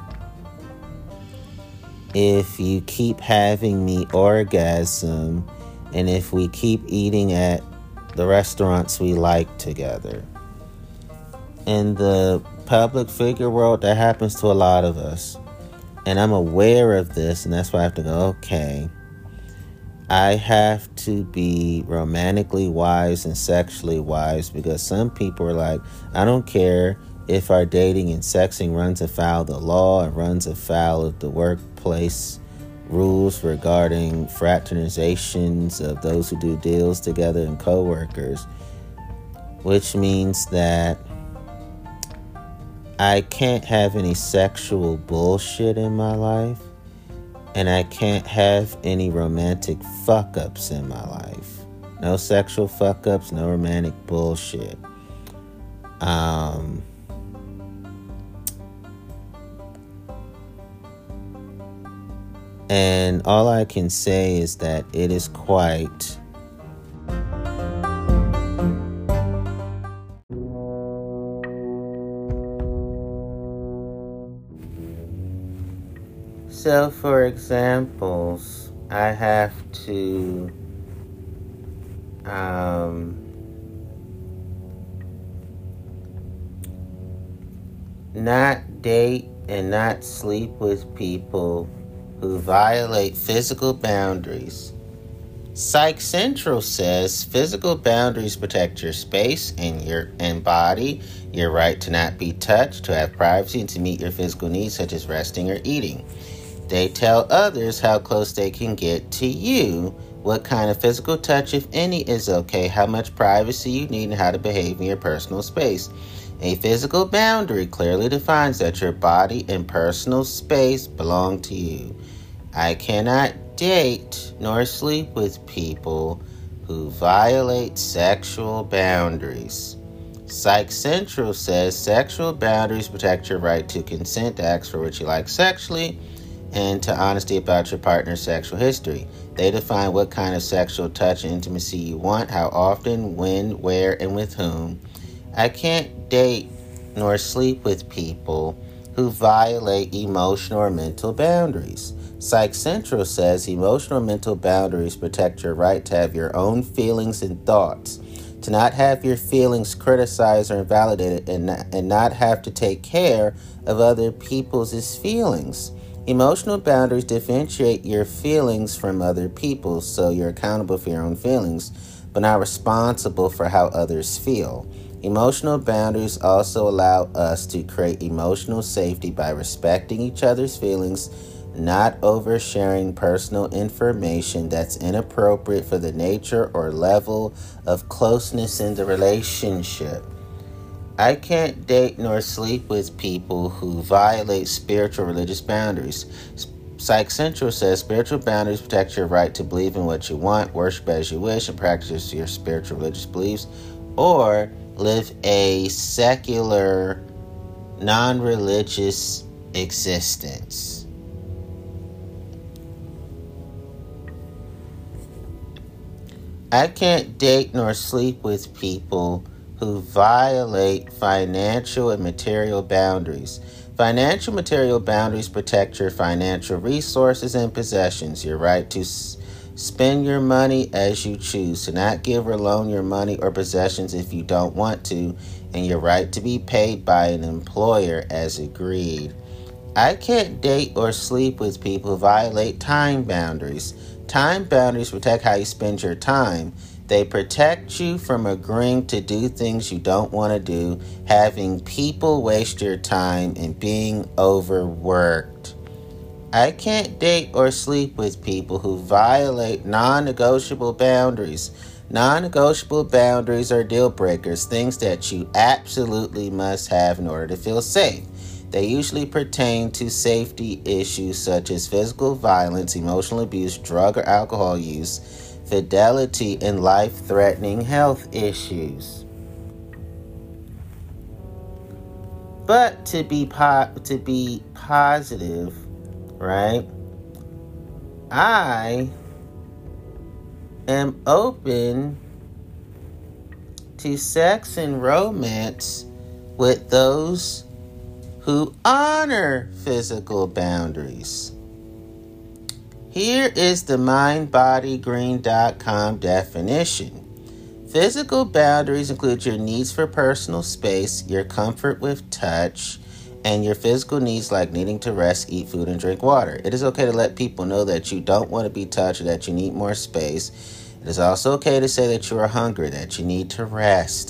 if you keep having me orgasm and if we keep eating at the restaurants we like together. In the public figure world, that happens to a lot of us. And I'm aware of this, and that's why I have to go, okay, I have to be romantically wise and sexually wise, because some people are like, I don't care if our dating and sexing runs afoul of the law and runs afoul of the workplace rules regarding fraternizations of those who do deals together and co-workers, which means that I can't have any sexual bullshit in my life, and I can't have any romantic fuck-ups in my life. No sexual fuck-ups, no romantic bullshit. And all I can say is that it is quite So, for examples, I have to not date and not sleep with people who violate physical boundaries. Psych Central says physical boundaries protect your space and body, your right to not be touched, to have privacy, and to meet your physical needs such as resting or eating. They tell others how close they can get to you, what kind of physical touch, if any, is okay, how much privacy you need, and how to behave in your personal space. A physical boundary clearly defines that your body and personal space belong to you. I cannot date nor sleep with people who violate sexual boundaries. Psych Central says sexual boundaries protect your right to consent to ask for what you like sexually and to honesty about your partner's sexual history. They define what kind of sexual touch and intimacy you want, how often, when, where, and with whom. I can't date nor sleep with people who violate emotional or mental boundaries. Psych Central says emotional and mental boundaries protect your right to have your own feelings and thoughts, to not have your feelings criticized or invalidated, and not have to take care of other people's feelings. Emotional boundaries differentiate your feelings from other people's, so you're accountable for your own feelings, but not responsible for how others feel. Emotional boundaries also allow us to create emotional safety by respecting each other's feelings, not oversharing personal information that's inappropriate for the nature or level of closeness in the relationship. I can't date nor sleep with people who violate spiritual religious boundaries. Psych Central says spiritual boundaries protect your right to believe in what you want, worship as you wish, and practice your spiritual religious beliefs, or live a secular, non-religious existence. I can't date nor sleep with people who violate financial and material boundaries. Financial material boundaries protect your financial resources and possessions, your right to spend your money as you choose, to not give or loan your money or possessions if you don't want to, and your right to be paid by an employer as agreed. I can't date or sleep with people who violate time boundaries. Time boundaries protect how you spend your time. They protect you from agreeing to do things you don't want to do, having people waste your time, and being overworked. I can't date or sleep with people who violate non-negotiable boundaries. Non-negotiable boundaries are deal breakers, things that you absolutely must have in order to feel safe. They usually pertain to safety issues such as physical violence, emotional abuse, drug or alcohol use, fidelity, and life-threatening health issues. But to be positive, right? I am open to sex and romance with those who honor physical boundaries. Here is the mindbodygreen.com definition. Physical boundaries include your needs for personal space, your comfort with touch, and your physical needs like needing to rest, eat food, and drink water. It is okay to let people know that you don't want to be touched or that you need more space. It is also okay to say that you are hungry, that you need to rest.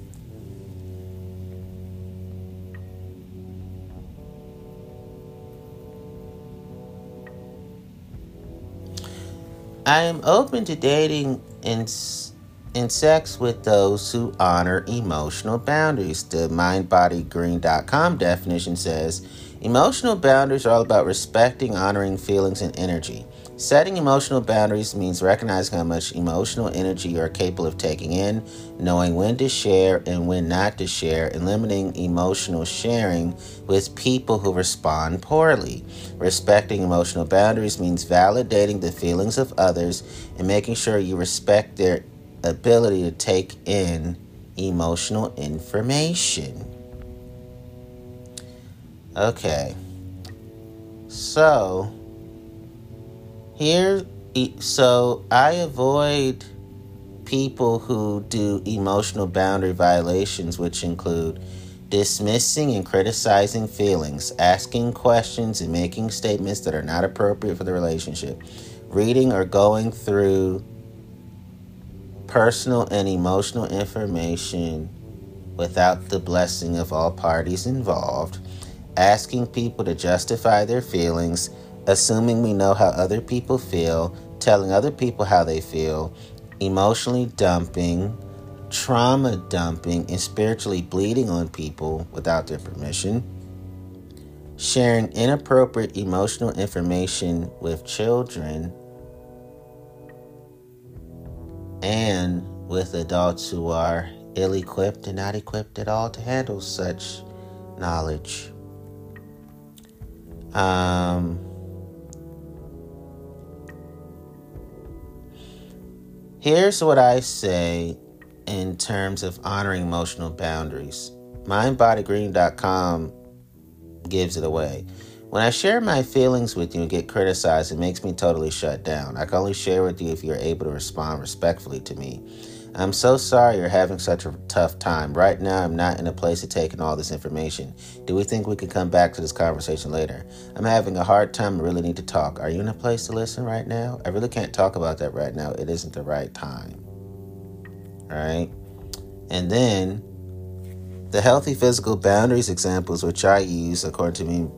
I am open to dating and sex with those who honor emotional boundaries. The mindbodygreen.com definition says, emotional boundaries are all about respecting, honoring feelings and energy. Setting emotional boundaries means recognizing how much emotional energy you are capable of taking in, knowing when to share and when not to share, and limiting emotional sharing with people who respond poorly. Respecting emotional boundaries means validating the feelings of others and making sure you respect their ability to take in emotional information. Okay, so Here, so I avoid people who do emotional boundary violations, which include dismissing and criticizing feelings, asking questions and making statements that are not appropriate for the relationship, reading or going through personal and emotional information without the blessing of all parties involved, asking people to justify their feelings, assuming we know how other people feel, telling other people how they feel, emotionally dumping, trauma dumping, and spiritually bleeding on people without their permission, sharing inappropriate emotional information with children and with adults who are ill-equipped and not equipped at all to handle such knowledge. Here's what I say in terms of honoring emotional boundaries. MindBodyGreen.com gives it away. When I share my feelings with you and get criticized, it makes me totally shut down. I can only share with you if you're able to respond respectfully to me. I'm so sorry you're having such a tough time. Right now, I'm not in a place to take in all this information. Do we think we can come back to this conversation later? I'm having a hard time. I really need to talk. Are you in a place to listen right now? I really can't talk about that right now. It isn't the right time. All right? And then the healthy physical boundaries examples, which I use according to me,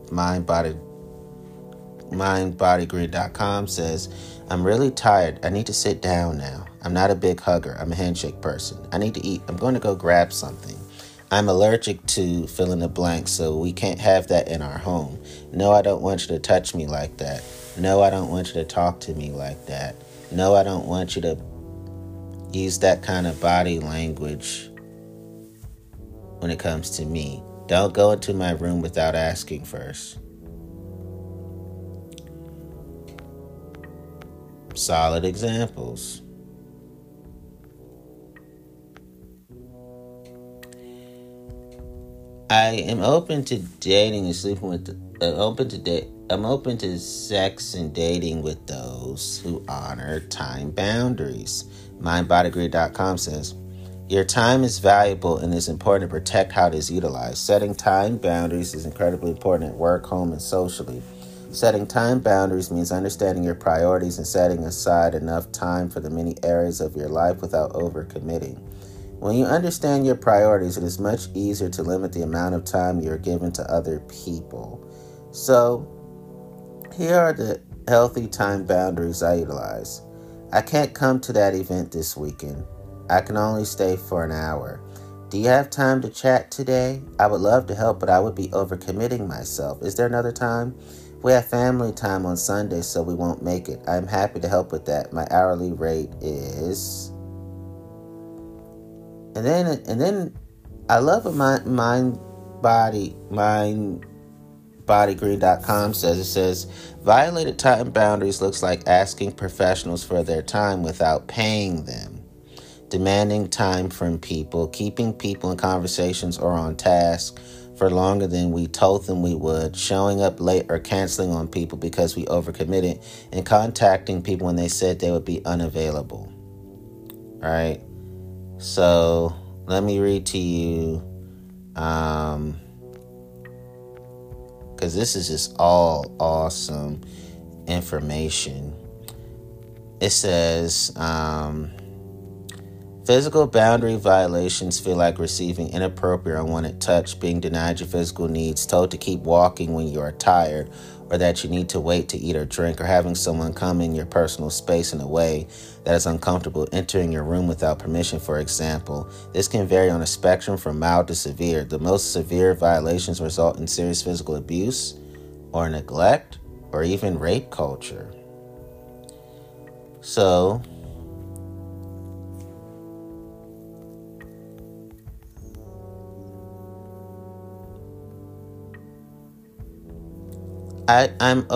MindBodyGreen.com says, I'm really tired. I need to sit down now. I'm not a big hugger. I'm a handshake person. I need to eat. I'm going to go grab something. I'm allergic to fill in the blank, so we can't have that in our home. No, I don't want you to touch me like that. No, I don't want you to talk to me like that. No, I don't want you to use that kind of body language when it comes to me. Don't go into my room without asking first. Solid examples. I am open to dating and sleeping with. I'm open to sex and dating with those who honor time boundaries. MindBodyGrid.com says, your time is valuable and it's important to protect how it is utilized. Setting time boundaries is incredibly important at work, home, and socially. Setting time boundaries means understanding your priorities and setting aside enough time for the many areas of your life without overcommitting. When you understand your priorities, it is much easier to limit the amount of time you're given to other people. So, here are the healthy time boundaries I utilize. I can't come to that event this weekend. I can only stay for an hour. Do you have time to chat today? I would love to help, but I would be overcommitting myself. Is there another time? We have family time on Sunday, so we won't make it. I'm happy to help with that. My hourly rate is... And then I love what MindBodyGreen.com says. It says, violated time boundaries looks like asking professionals for their time without paying them, demanding time from people, keeping people in conversations or on task for longer than we told them we would, showing up late or canceling on people because we overcommitted, and contacting people when they said they would be unavailable. All right? So, let me read to you, because this is just all awesome information. It says, physical boundary violations feel like receiving inappropriate or unwanted touch, being denied your physical needs, told to keep walking when you are tired, or that you need to wait to eat or drink, or having someone come in your personal space in a way that is uncomfortable, entering your room without permission, for example. This can vary on a spectrum from mild to severe. The most severe violations result in serious physical abuse or neglect or even rape culture. So, I'm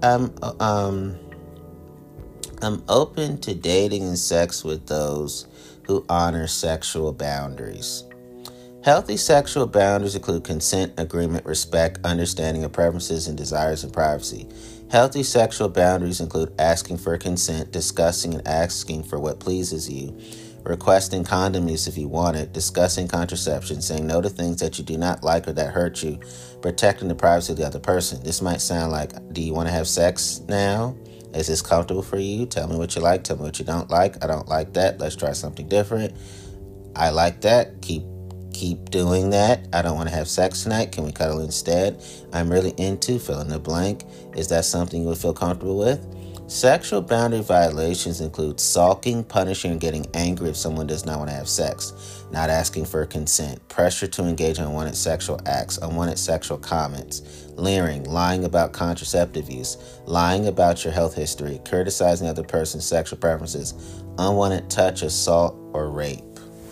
open to dating and sex with those who honor sexual boundaries. Healthy sexual boundaries include consent, agreement, respect, understanding of preferences and desires, and privacy. Healthy sexual boundaries include asking for consent, discussing and asking for what pleases you, requesting condom use if you want it, discussing contraception, saying no to things that you do not like or that hurt you, protecting the privacy of the other person. This might sound like, do you want to have sex now? Is this comfortable for you? Tell me what you like. Tell me what you don't like. I don't like that. Let's try something different. I like that. Keep doing that. I don't want to have sex tonight. Can we cuddle instead? I'm really into fill in the blank. Is that something you would feel comfortable with? Sexual boundary violations include sulking, punishing, and getting angry if someone does not want to have sex, not asking for consent, pressure to engage in unwanted sexual acts, unwanted sexual comments, leering, lying about contraceptive use, lying about your health history, criticizing other person's sexual preferences, unwanted touch, assault, or rape.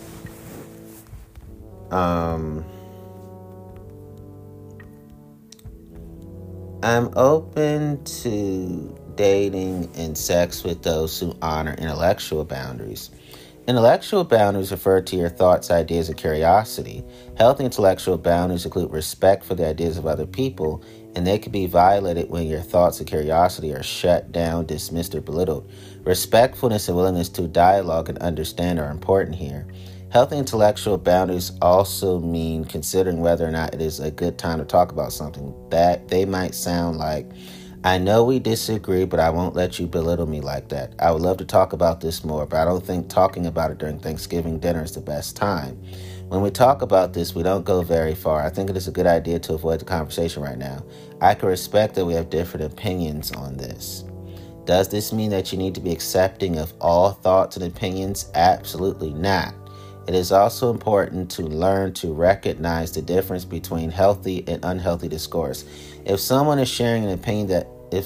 I'm open to dating and sex with those who honor intellectual boundaries. Intellectual boundaries refer to your thoughts, ideas, and curiosity. Healthy intellectual boundaries include respect for the ideas of other people, and they can be violated when your thoughts and curiosity are shut down, dismissed, or belittled. Respectfulness and willingness to dialogue and understand are important here. Healthy intellectual boundaries also mean considering whether or not it is a good time to talk about something. That they might sound like, I know we disagree, but I won't let you belittle me like that. I would love to talk about this more, but I don't think talking about it during Thanksgiving dinner is the best time. When we talk about this, we don't go very far. I think it is a good idea to avoid the conversation right now. I can respect that we have different opinions on this. Does this mean that you need to be accepting of all thoughts and opinions? Absolutely not. It is also important to learn to recognize the difference between healthy and unhealthy discourse. If someone is sharing an opinion that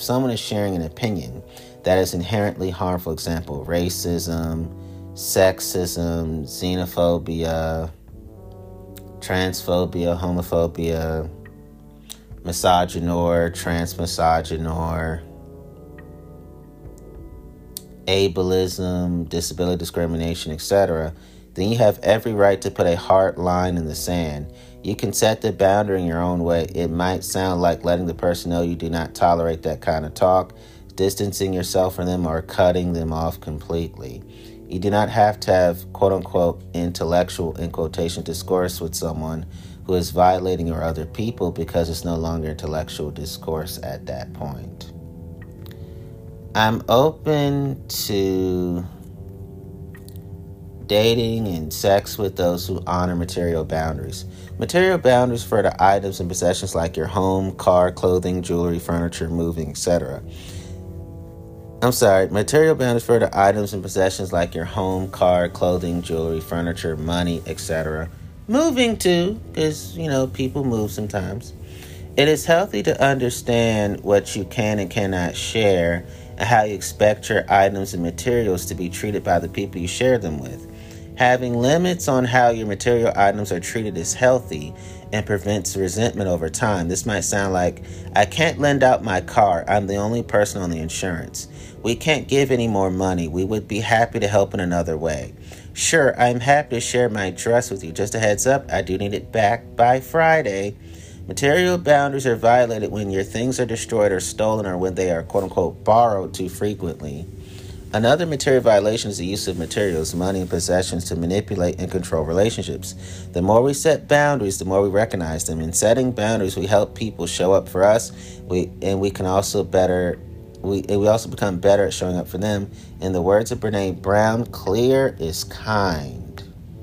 is inherently harmful, example, racism, sexism, xenophobia, transphobia, homophobia, misogynoir, transmisogynoir, ableism, disability discrimination, etc., then you have every right to put a hard line in the sand. You can set the boundary in your own way. It might sound like letting the person know you do not tolerate that kind of talk, distancing yourself from them, or cutting them off completely. You do not have to have, quote-unquote, intellectual, in quotation, discourse with someone who is violating your other people because it's no longer intellectual discourse at that point. I'm open to dating and sex with those who honor material boundaries. Material boundaries refer to items and possessions like your home, car, clothing, jewelry, furniture, moving, etc. Material boundaries refer to items and possessions like your home, car, clothing, jewelry, furniture, money, etc. Moving too, because, people move sometimes. It is healthy to understand what you can and cannot share and how you expect your items and materials to be treated by the people you share them with. Having limits on how your material items are treated is healthy and prevents resentment over time. This might sound like, I can't lend out my car. I'm the only person on the insurance. We can't give any more money. We would be happy to help in another way. Sure, I'm happy to share my dress with you. Just a heads up, I do need it back by Friday. Material boundaries are violated when your things are destroyed or stolen or when they are, quote-unquote, borrowed too frequently. Another material violation is the use of materials, money, and possessions to manipulate and control relationships. The more we set boundaries, the more we recognize them. In setting boundaries, we help people show up for us, we also become better at showing up for them. In the words of Brene Brown, clear is kind.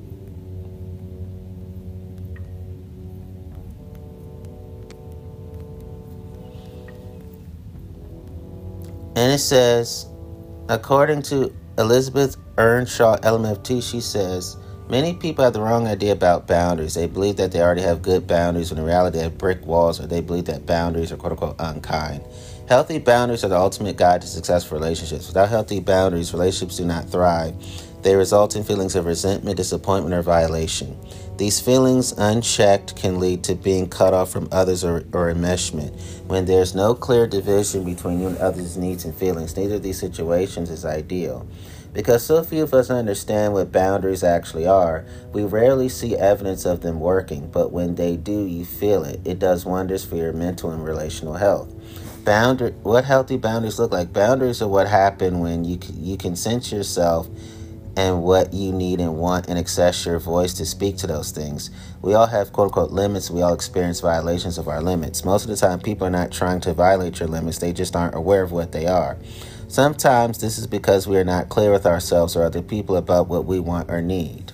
And it says, according to Elizabeth Earnshaw, LMFT, she says, many people have the wrong idea about boundaries. They believe that they already have good boundaries when in reality they have brick walls, or they believe that boundaries are quote-unquote unkind. Healthy boundaries are the ultimate guide to successful relationships. Without healthy boundaries, relationships do not thrive. They result in feelings of resentment, disappointment, or violation. These feelings, unchecked, can lead to being cut off from others or enmeshment. When there's no clear division between you and others' needs and feelings, neither of these situations is ideal. Because so few of us understand what boundaries actually are, we rarely see evidence of them working, but when they do, you feel it. It does wonders for your mental and relational health. What healthy boundaries look like? Boundaries are what happen when you can sense yourself and what you need and want and access your voice to speak to those things. We all have quote unquote limits. We all experience violations of our limits. Most of the time, people are not trying to violate your limits. They just aren't aware of what they are. Sometimes this is because we are not clear with ourselves or other people about what we want or need.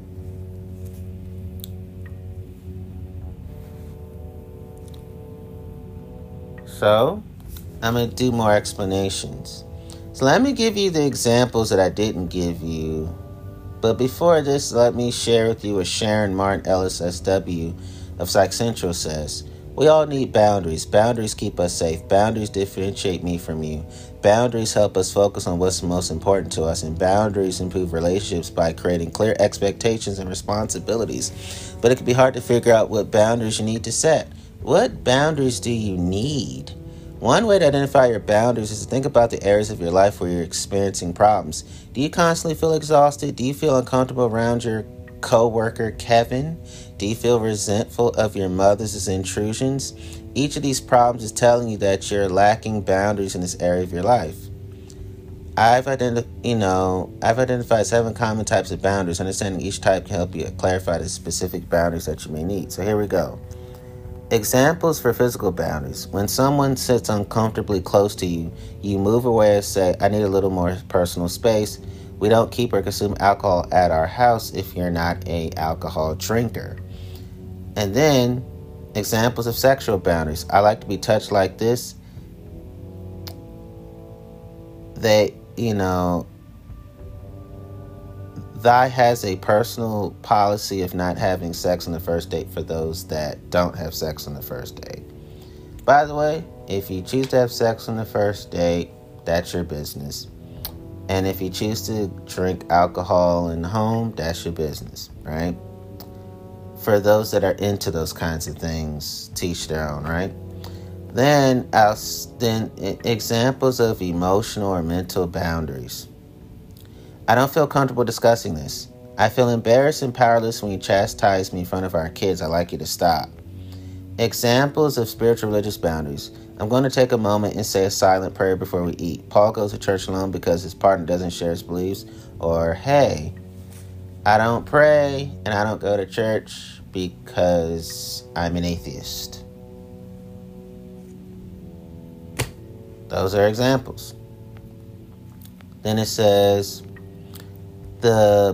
So, I'm going to do more explanations. So let me give you the examples that I didn't give you. But before this, let me share with you what Sharon Martin Ellis SW of Psych Central says. We all need boundaries. Boundaries keep us safe. Boundaries differentiate me from you. Boundaries help us focus on what's most important to us. And boundaries improve relationships by creating clear expectations and responsibilities. But it can be hard to figure out what boundaries you need to set. What boundaries do you need? One way to identify your boundaries is to think about the areas of your life where you're experiencing problems. Do you constantly feel exhausted? Do you feel uncomfortable around your co-worker, Kevin? Do you feel resentful of your mother's intrusions? Each of these problems is telling you that you're lacking boundaries in this area of your life. I've identified 7 common types of boundaries. Understanding each type can help you clarify the specific boundaries that you may need. So here we go. Examples for physical boundaries. When someone sits uncomfortably close to you, you move away and say, I need a little more personal space. We don't keep or consume alcohol at our house if you're not an alcohol drinker. And then, examples of sexual boundaries. I like to be touched like this. Thy has a personal policy of not having sex on the first date for those that don't have sex on the first date. By the way, if you choose to have sex on the first date, that's your business. And if you choose to drink alcohol in the home, that's your business, right? For those that are into those kinds of things, teach their own, right? Then examples of emotional or mental boundaries. I don't feel comfortable discussing this. I feel embarrassed and powerless when you chastise me in front of our kids. I'd like you to stop. Examples of spiritual religious boundaries. I'm going to take a moment and say a silent prayer before we eat. Paul goes to church alone because his partner doesn't share his beliefs. Or, hey, I don't pray and I don't go to church because I'm an atheist. Those are examples. Then it says, the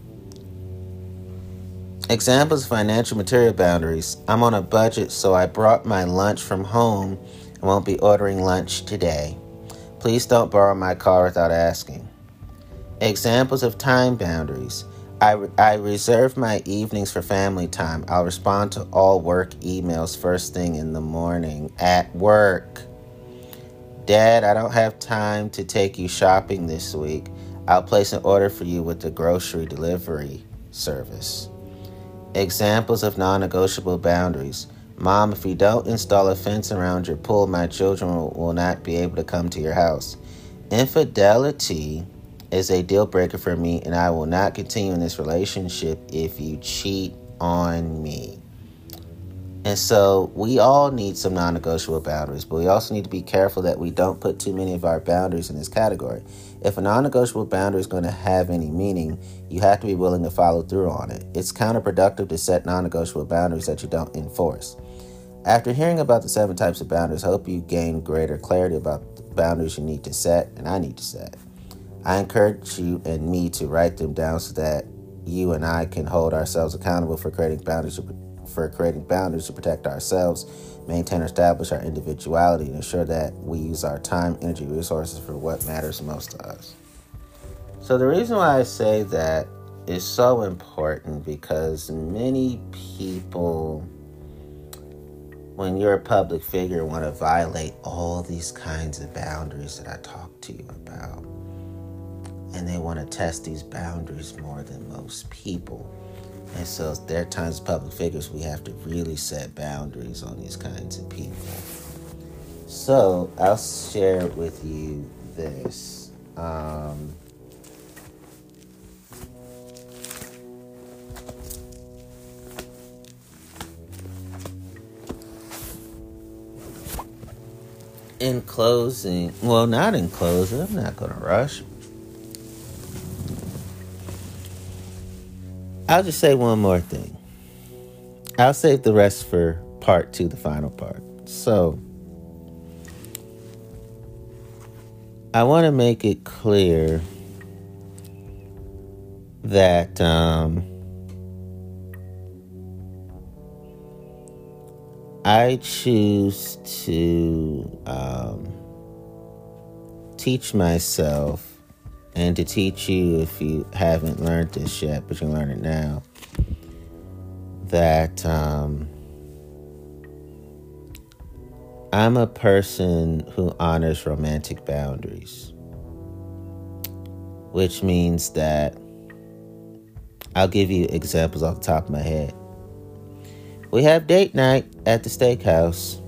examples of financial material boundaries. I'm on a budget, so I brought my lunch from home and won't be ordering lunch today. Please don't borrow my car without asking. Examples of time boundaries. I reserve my evenings for family time. I'll respond to all work emails first thing in the morning at work. Dad, I don't have time to take you shopping this week. I'll place an order for you with the grocery delivery service. Examples of non-negotiable boundaries. Mom, if you don't install a fence around your pool, my children will not be able to come to your house. Infidelity is a deal breaker for me, and I will not continue in this relationship if you cheat on me. And so we all need some non-negotiable boundaries, but we also need to be careful that we don't put too many of our boundaries in this category. If a non-negotiable boundary is going to have any meaning, you have to be willing to follow through on it. It's counterproductive to set non-negotiable boundaries that you don't enforce. After hearing about the 7 types of boundaries, I hope you gain greater clarity about the boundaries you need to set and I need to set. I encourage you and me to write them down so that you and I can hold ourselves accountable for creating boundaries to protect ourselves, maintain or establish our individuality, and ensure that we use our time, energy, resources for what matters most to us. So the reason why I say that is so important because many people, when you're a public figure, want to violate all these kinds of boundaries that I talk to you about. And they want to test these boundaries more than most people. And so there are times as public figures we have to really set boundaries on these kinds of people. So I'll share with you this. in closing, well, not in closing, I'm not going to rush. I'll just say one more thing. I'll save the rest for part 2, the final part. So, I want to make it clear that I choose to teach myself and to teach you, if you haven't learned this yet, but you can learn it now, that I'm a person who honors romantic boundaries, which means that I'll give you examples off the top of my head. We have date night at the steakhouse.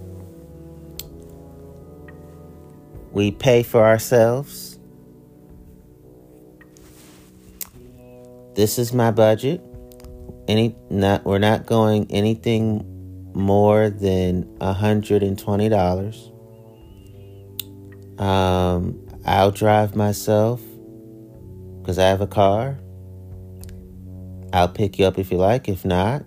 We pay for ourselves. This is my budget. We're not going anything more than $120. I'll drive myself because I have a car. I'll pick you up if you like. If not,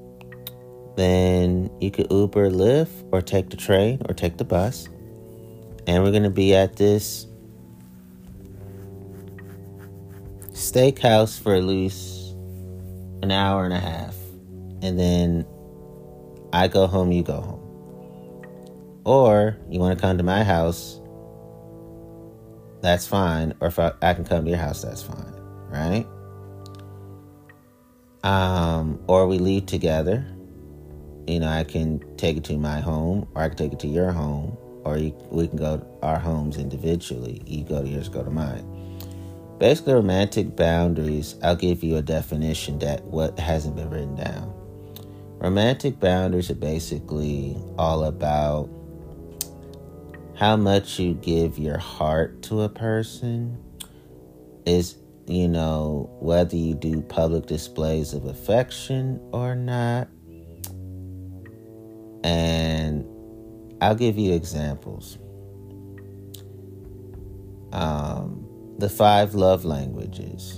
then you could Uber, Lyft, or take the train or take the bus. And we're going to be at this steakhouse for at least an hour and a half. And then I go home, you go home. Or you want to come to my house, that's fine. Or if I can come to your house, that's fine. Right? Or we leave together. I can take it to my home, or I can take it to your home, or we can go to our homes individually. You go to yours, go to mine. Basically, romantic boundaries, I'll give you a definition that what hasn't been written down. Romantic boundaries are basically all about how much you give your heart to a person. Is, whether you do public displays of affection or not. And I'll give you examples. The 5 love languages.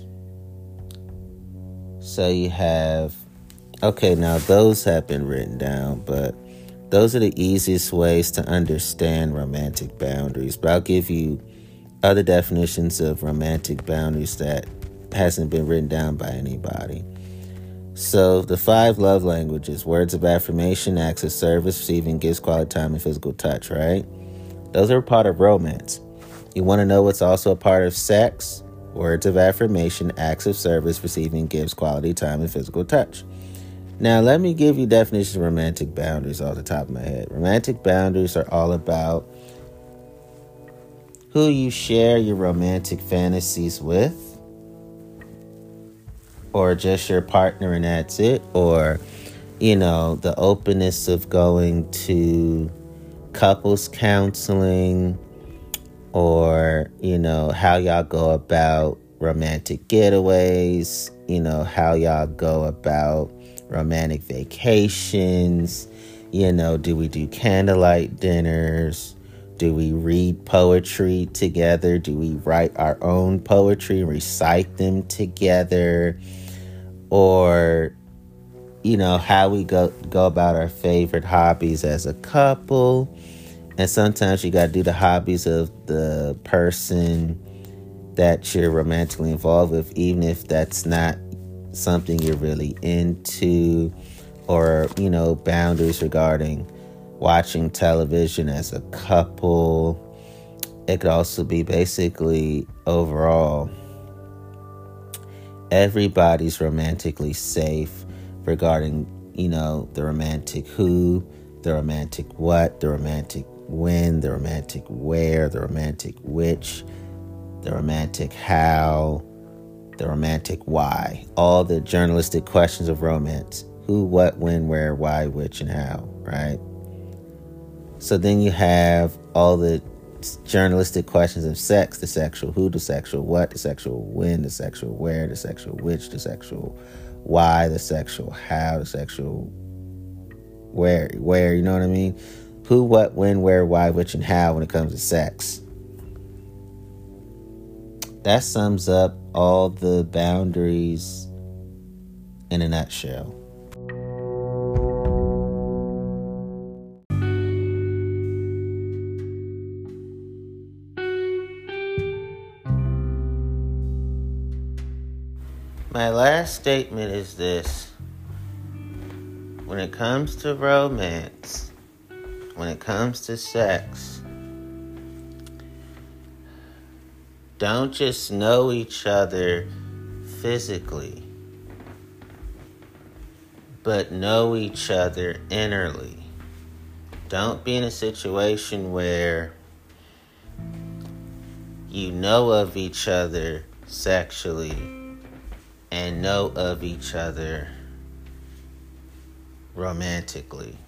So you have, now those have been written down, but those are the easiest ways to understand romantic boundaries. But I'll give you other definitions of romantic boundaries that hasn't been written down by anybody. So the 5 love languages: words of affirmation, acts of service, receiving gifts, quality time, and physical touch, right? Those are a part of romance. You want to know what's also a part of sex? Words of affirmation, acts of service, receiving gifts, quality time, and physical touch. Now, let me give you definitions of romantic boundaries off the top of my head. Romantic boundaries are all about who you share your romantic fantasies with, or just your partner and that's it, or, the openness of going to couples counseling, or, how y'all go about romantic getaways, how y'all go about romantic vacations, do we do candlelight dinners? Do we read poetry together? Do we write our own poetry and recite them together? Or, how we go about our favorite hobbies as a couple. And sometimes you got to do the hobbies of the person that you're romantically involved with, even if that's not something you're really into. Or, boundaries regarding watching television as a couple. It could also be basically overall, everybody's romantically safe regarding, the romantic who, the romantic what, the romantic when, the romantic where, the romantic which, the romantic how, the romantic why. All the journalistic questions of romance. Who, what, when, where, why, which, and how, right? So then you have all the journalistic questions of sex: the sexual who, the sexual what, the sexual when, the sexual where, the sexual which, the sexual why, the sexual how, the sexual where, you know what I mean? who, what, when, where, why, which, and how when it comes to sex. That sums up all the boundaries in a nutshell. My last statement is this. When it comes to romance, when it comes to sex, don't just know each other physically, but know each other innerly. Don't be in a situation where you know of each other sexually and know of each other romantically.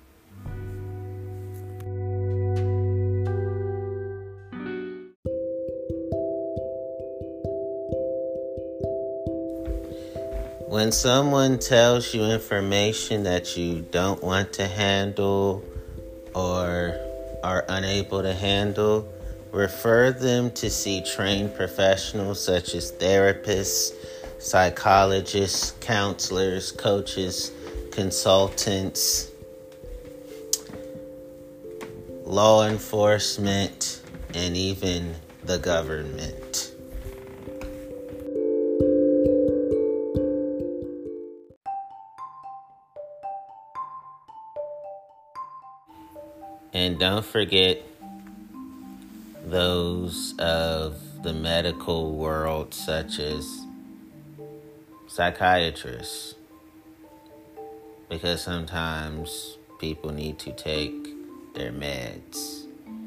When someone tells you information that you don't want to handle or are unable to handle, refer them to see trained professionals such as therapists, psychologists, counselors, coaches, consultants, law enforcement, and even the government. And don't forget those of the medical world, such as psychiatrists, because sometimes people need to take their meds.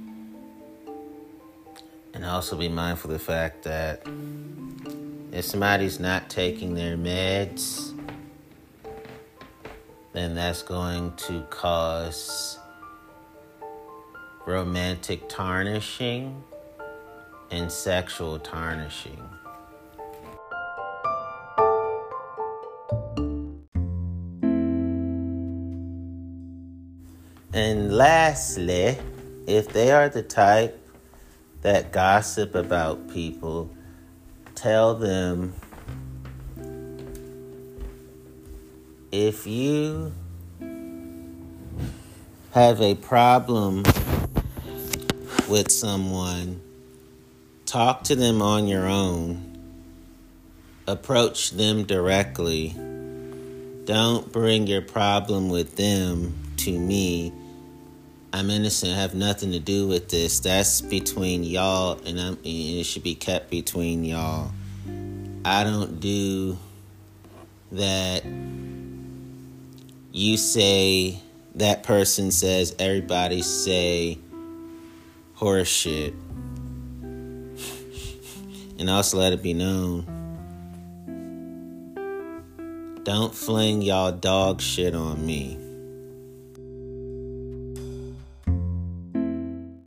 And also be mindful of the fact that if somebody's not taking their meds, then that's going to cause romantic tarnishing and sexual tarnishing. And lastly, if they are the type that gossip about people, tell them, if you have a problem with someone, talk to them on your own. Approach them directly. Don't bring your problem with them to me. I'm innocent. I have nothing to do with this. That's between y'all, and it should be kept between y'all. I don't do that. You say, that person says, everybody say horse shit. And also let it be known, don't fling y'all dog shit on me.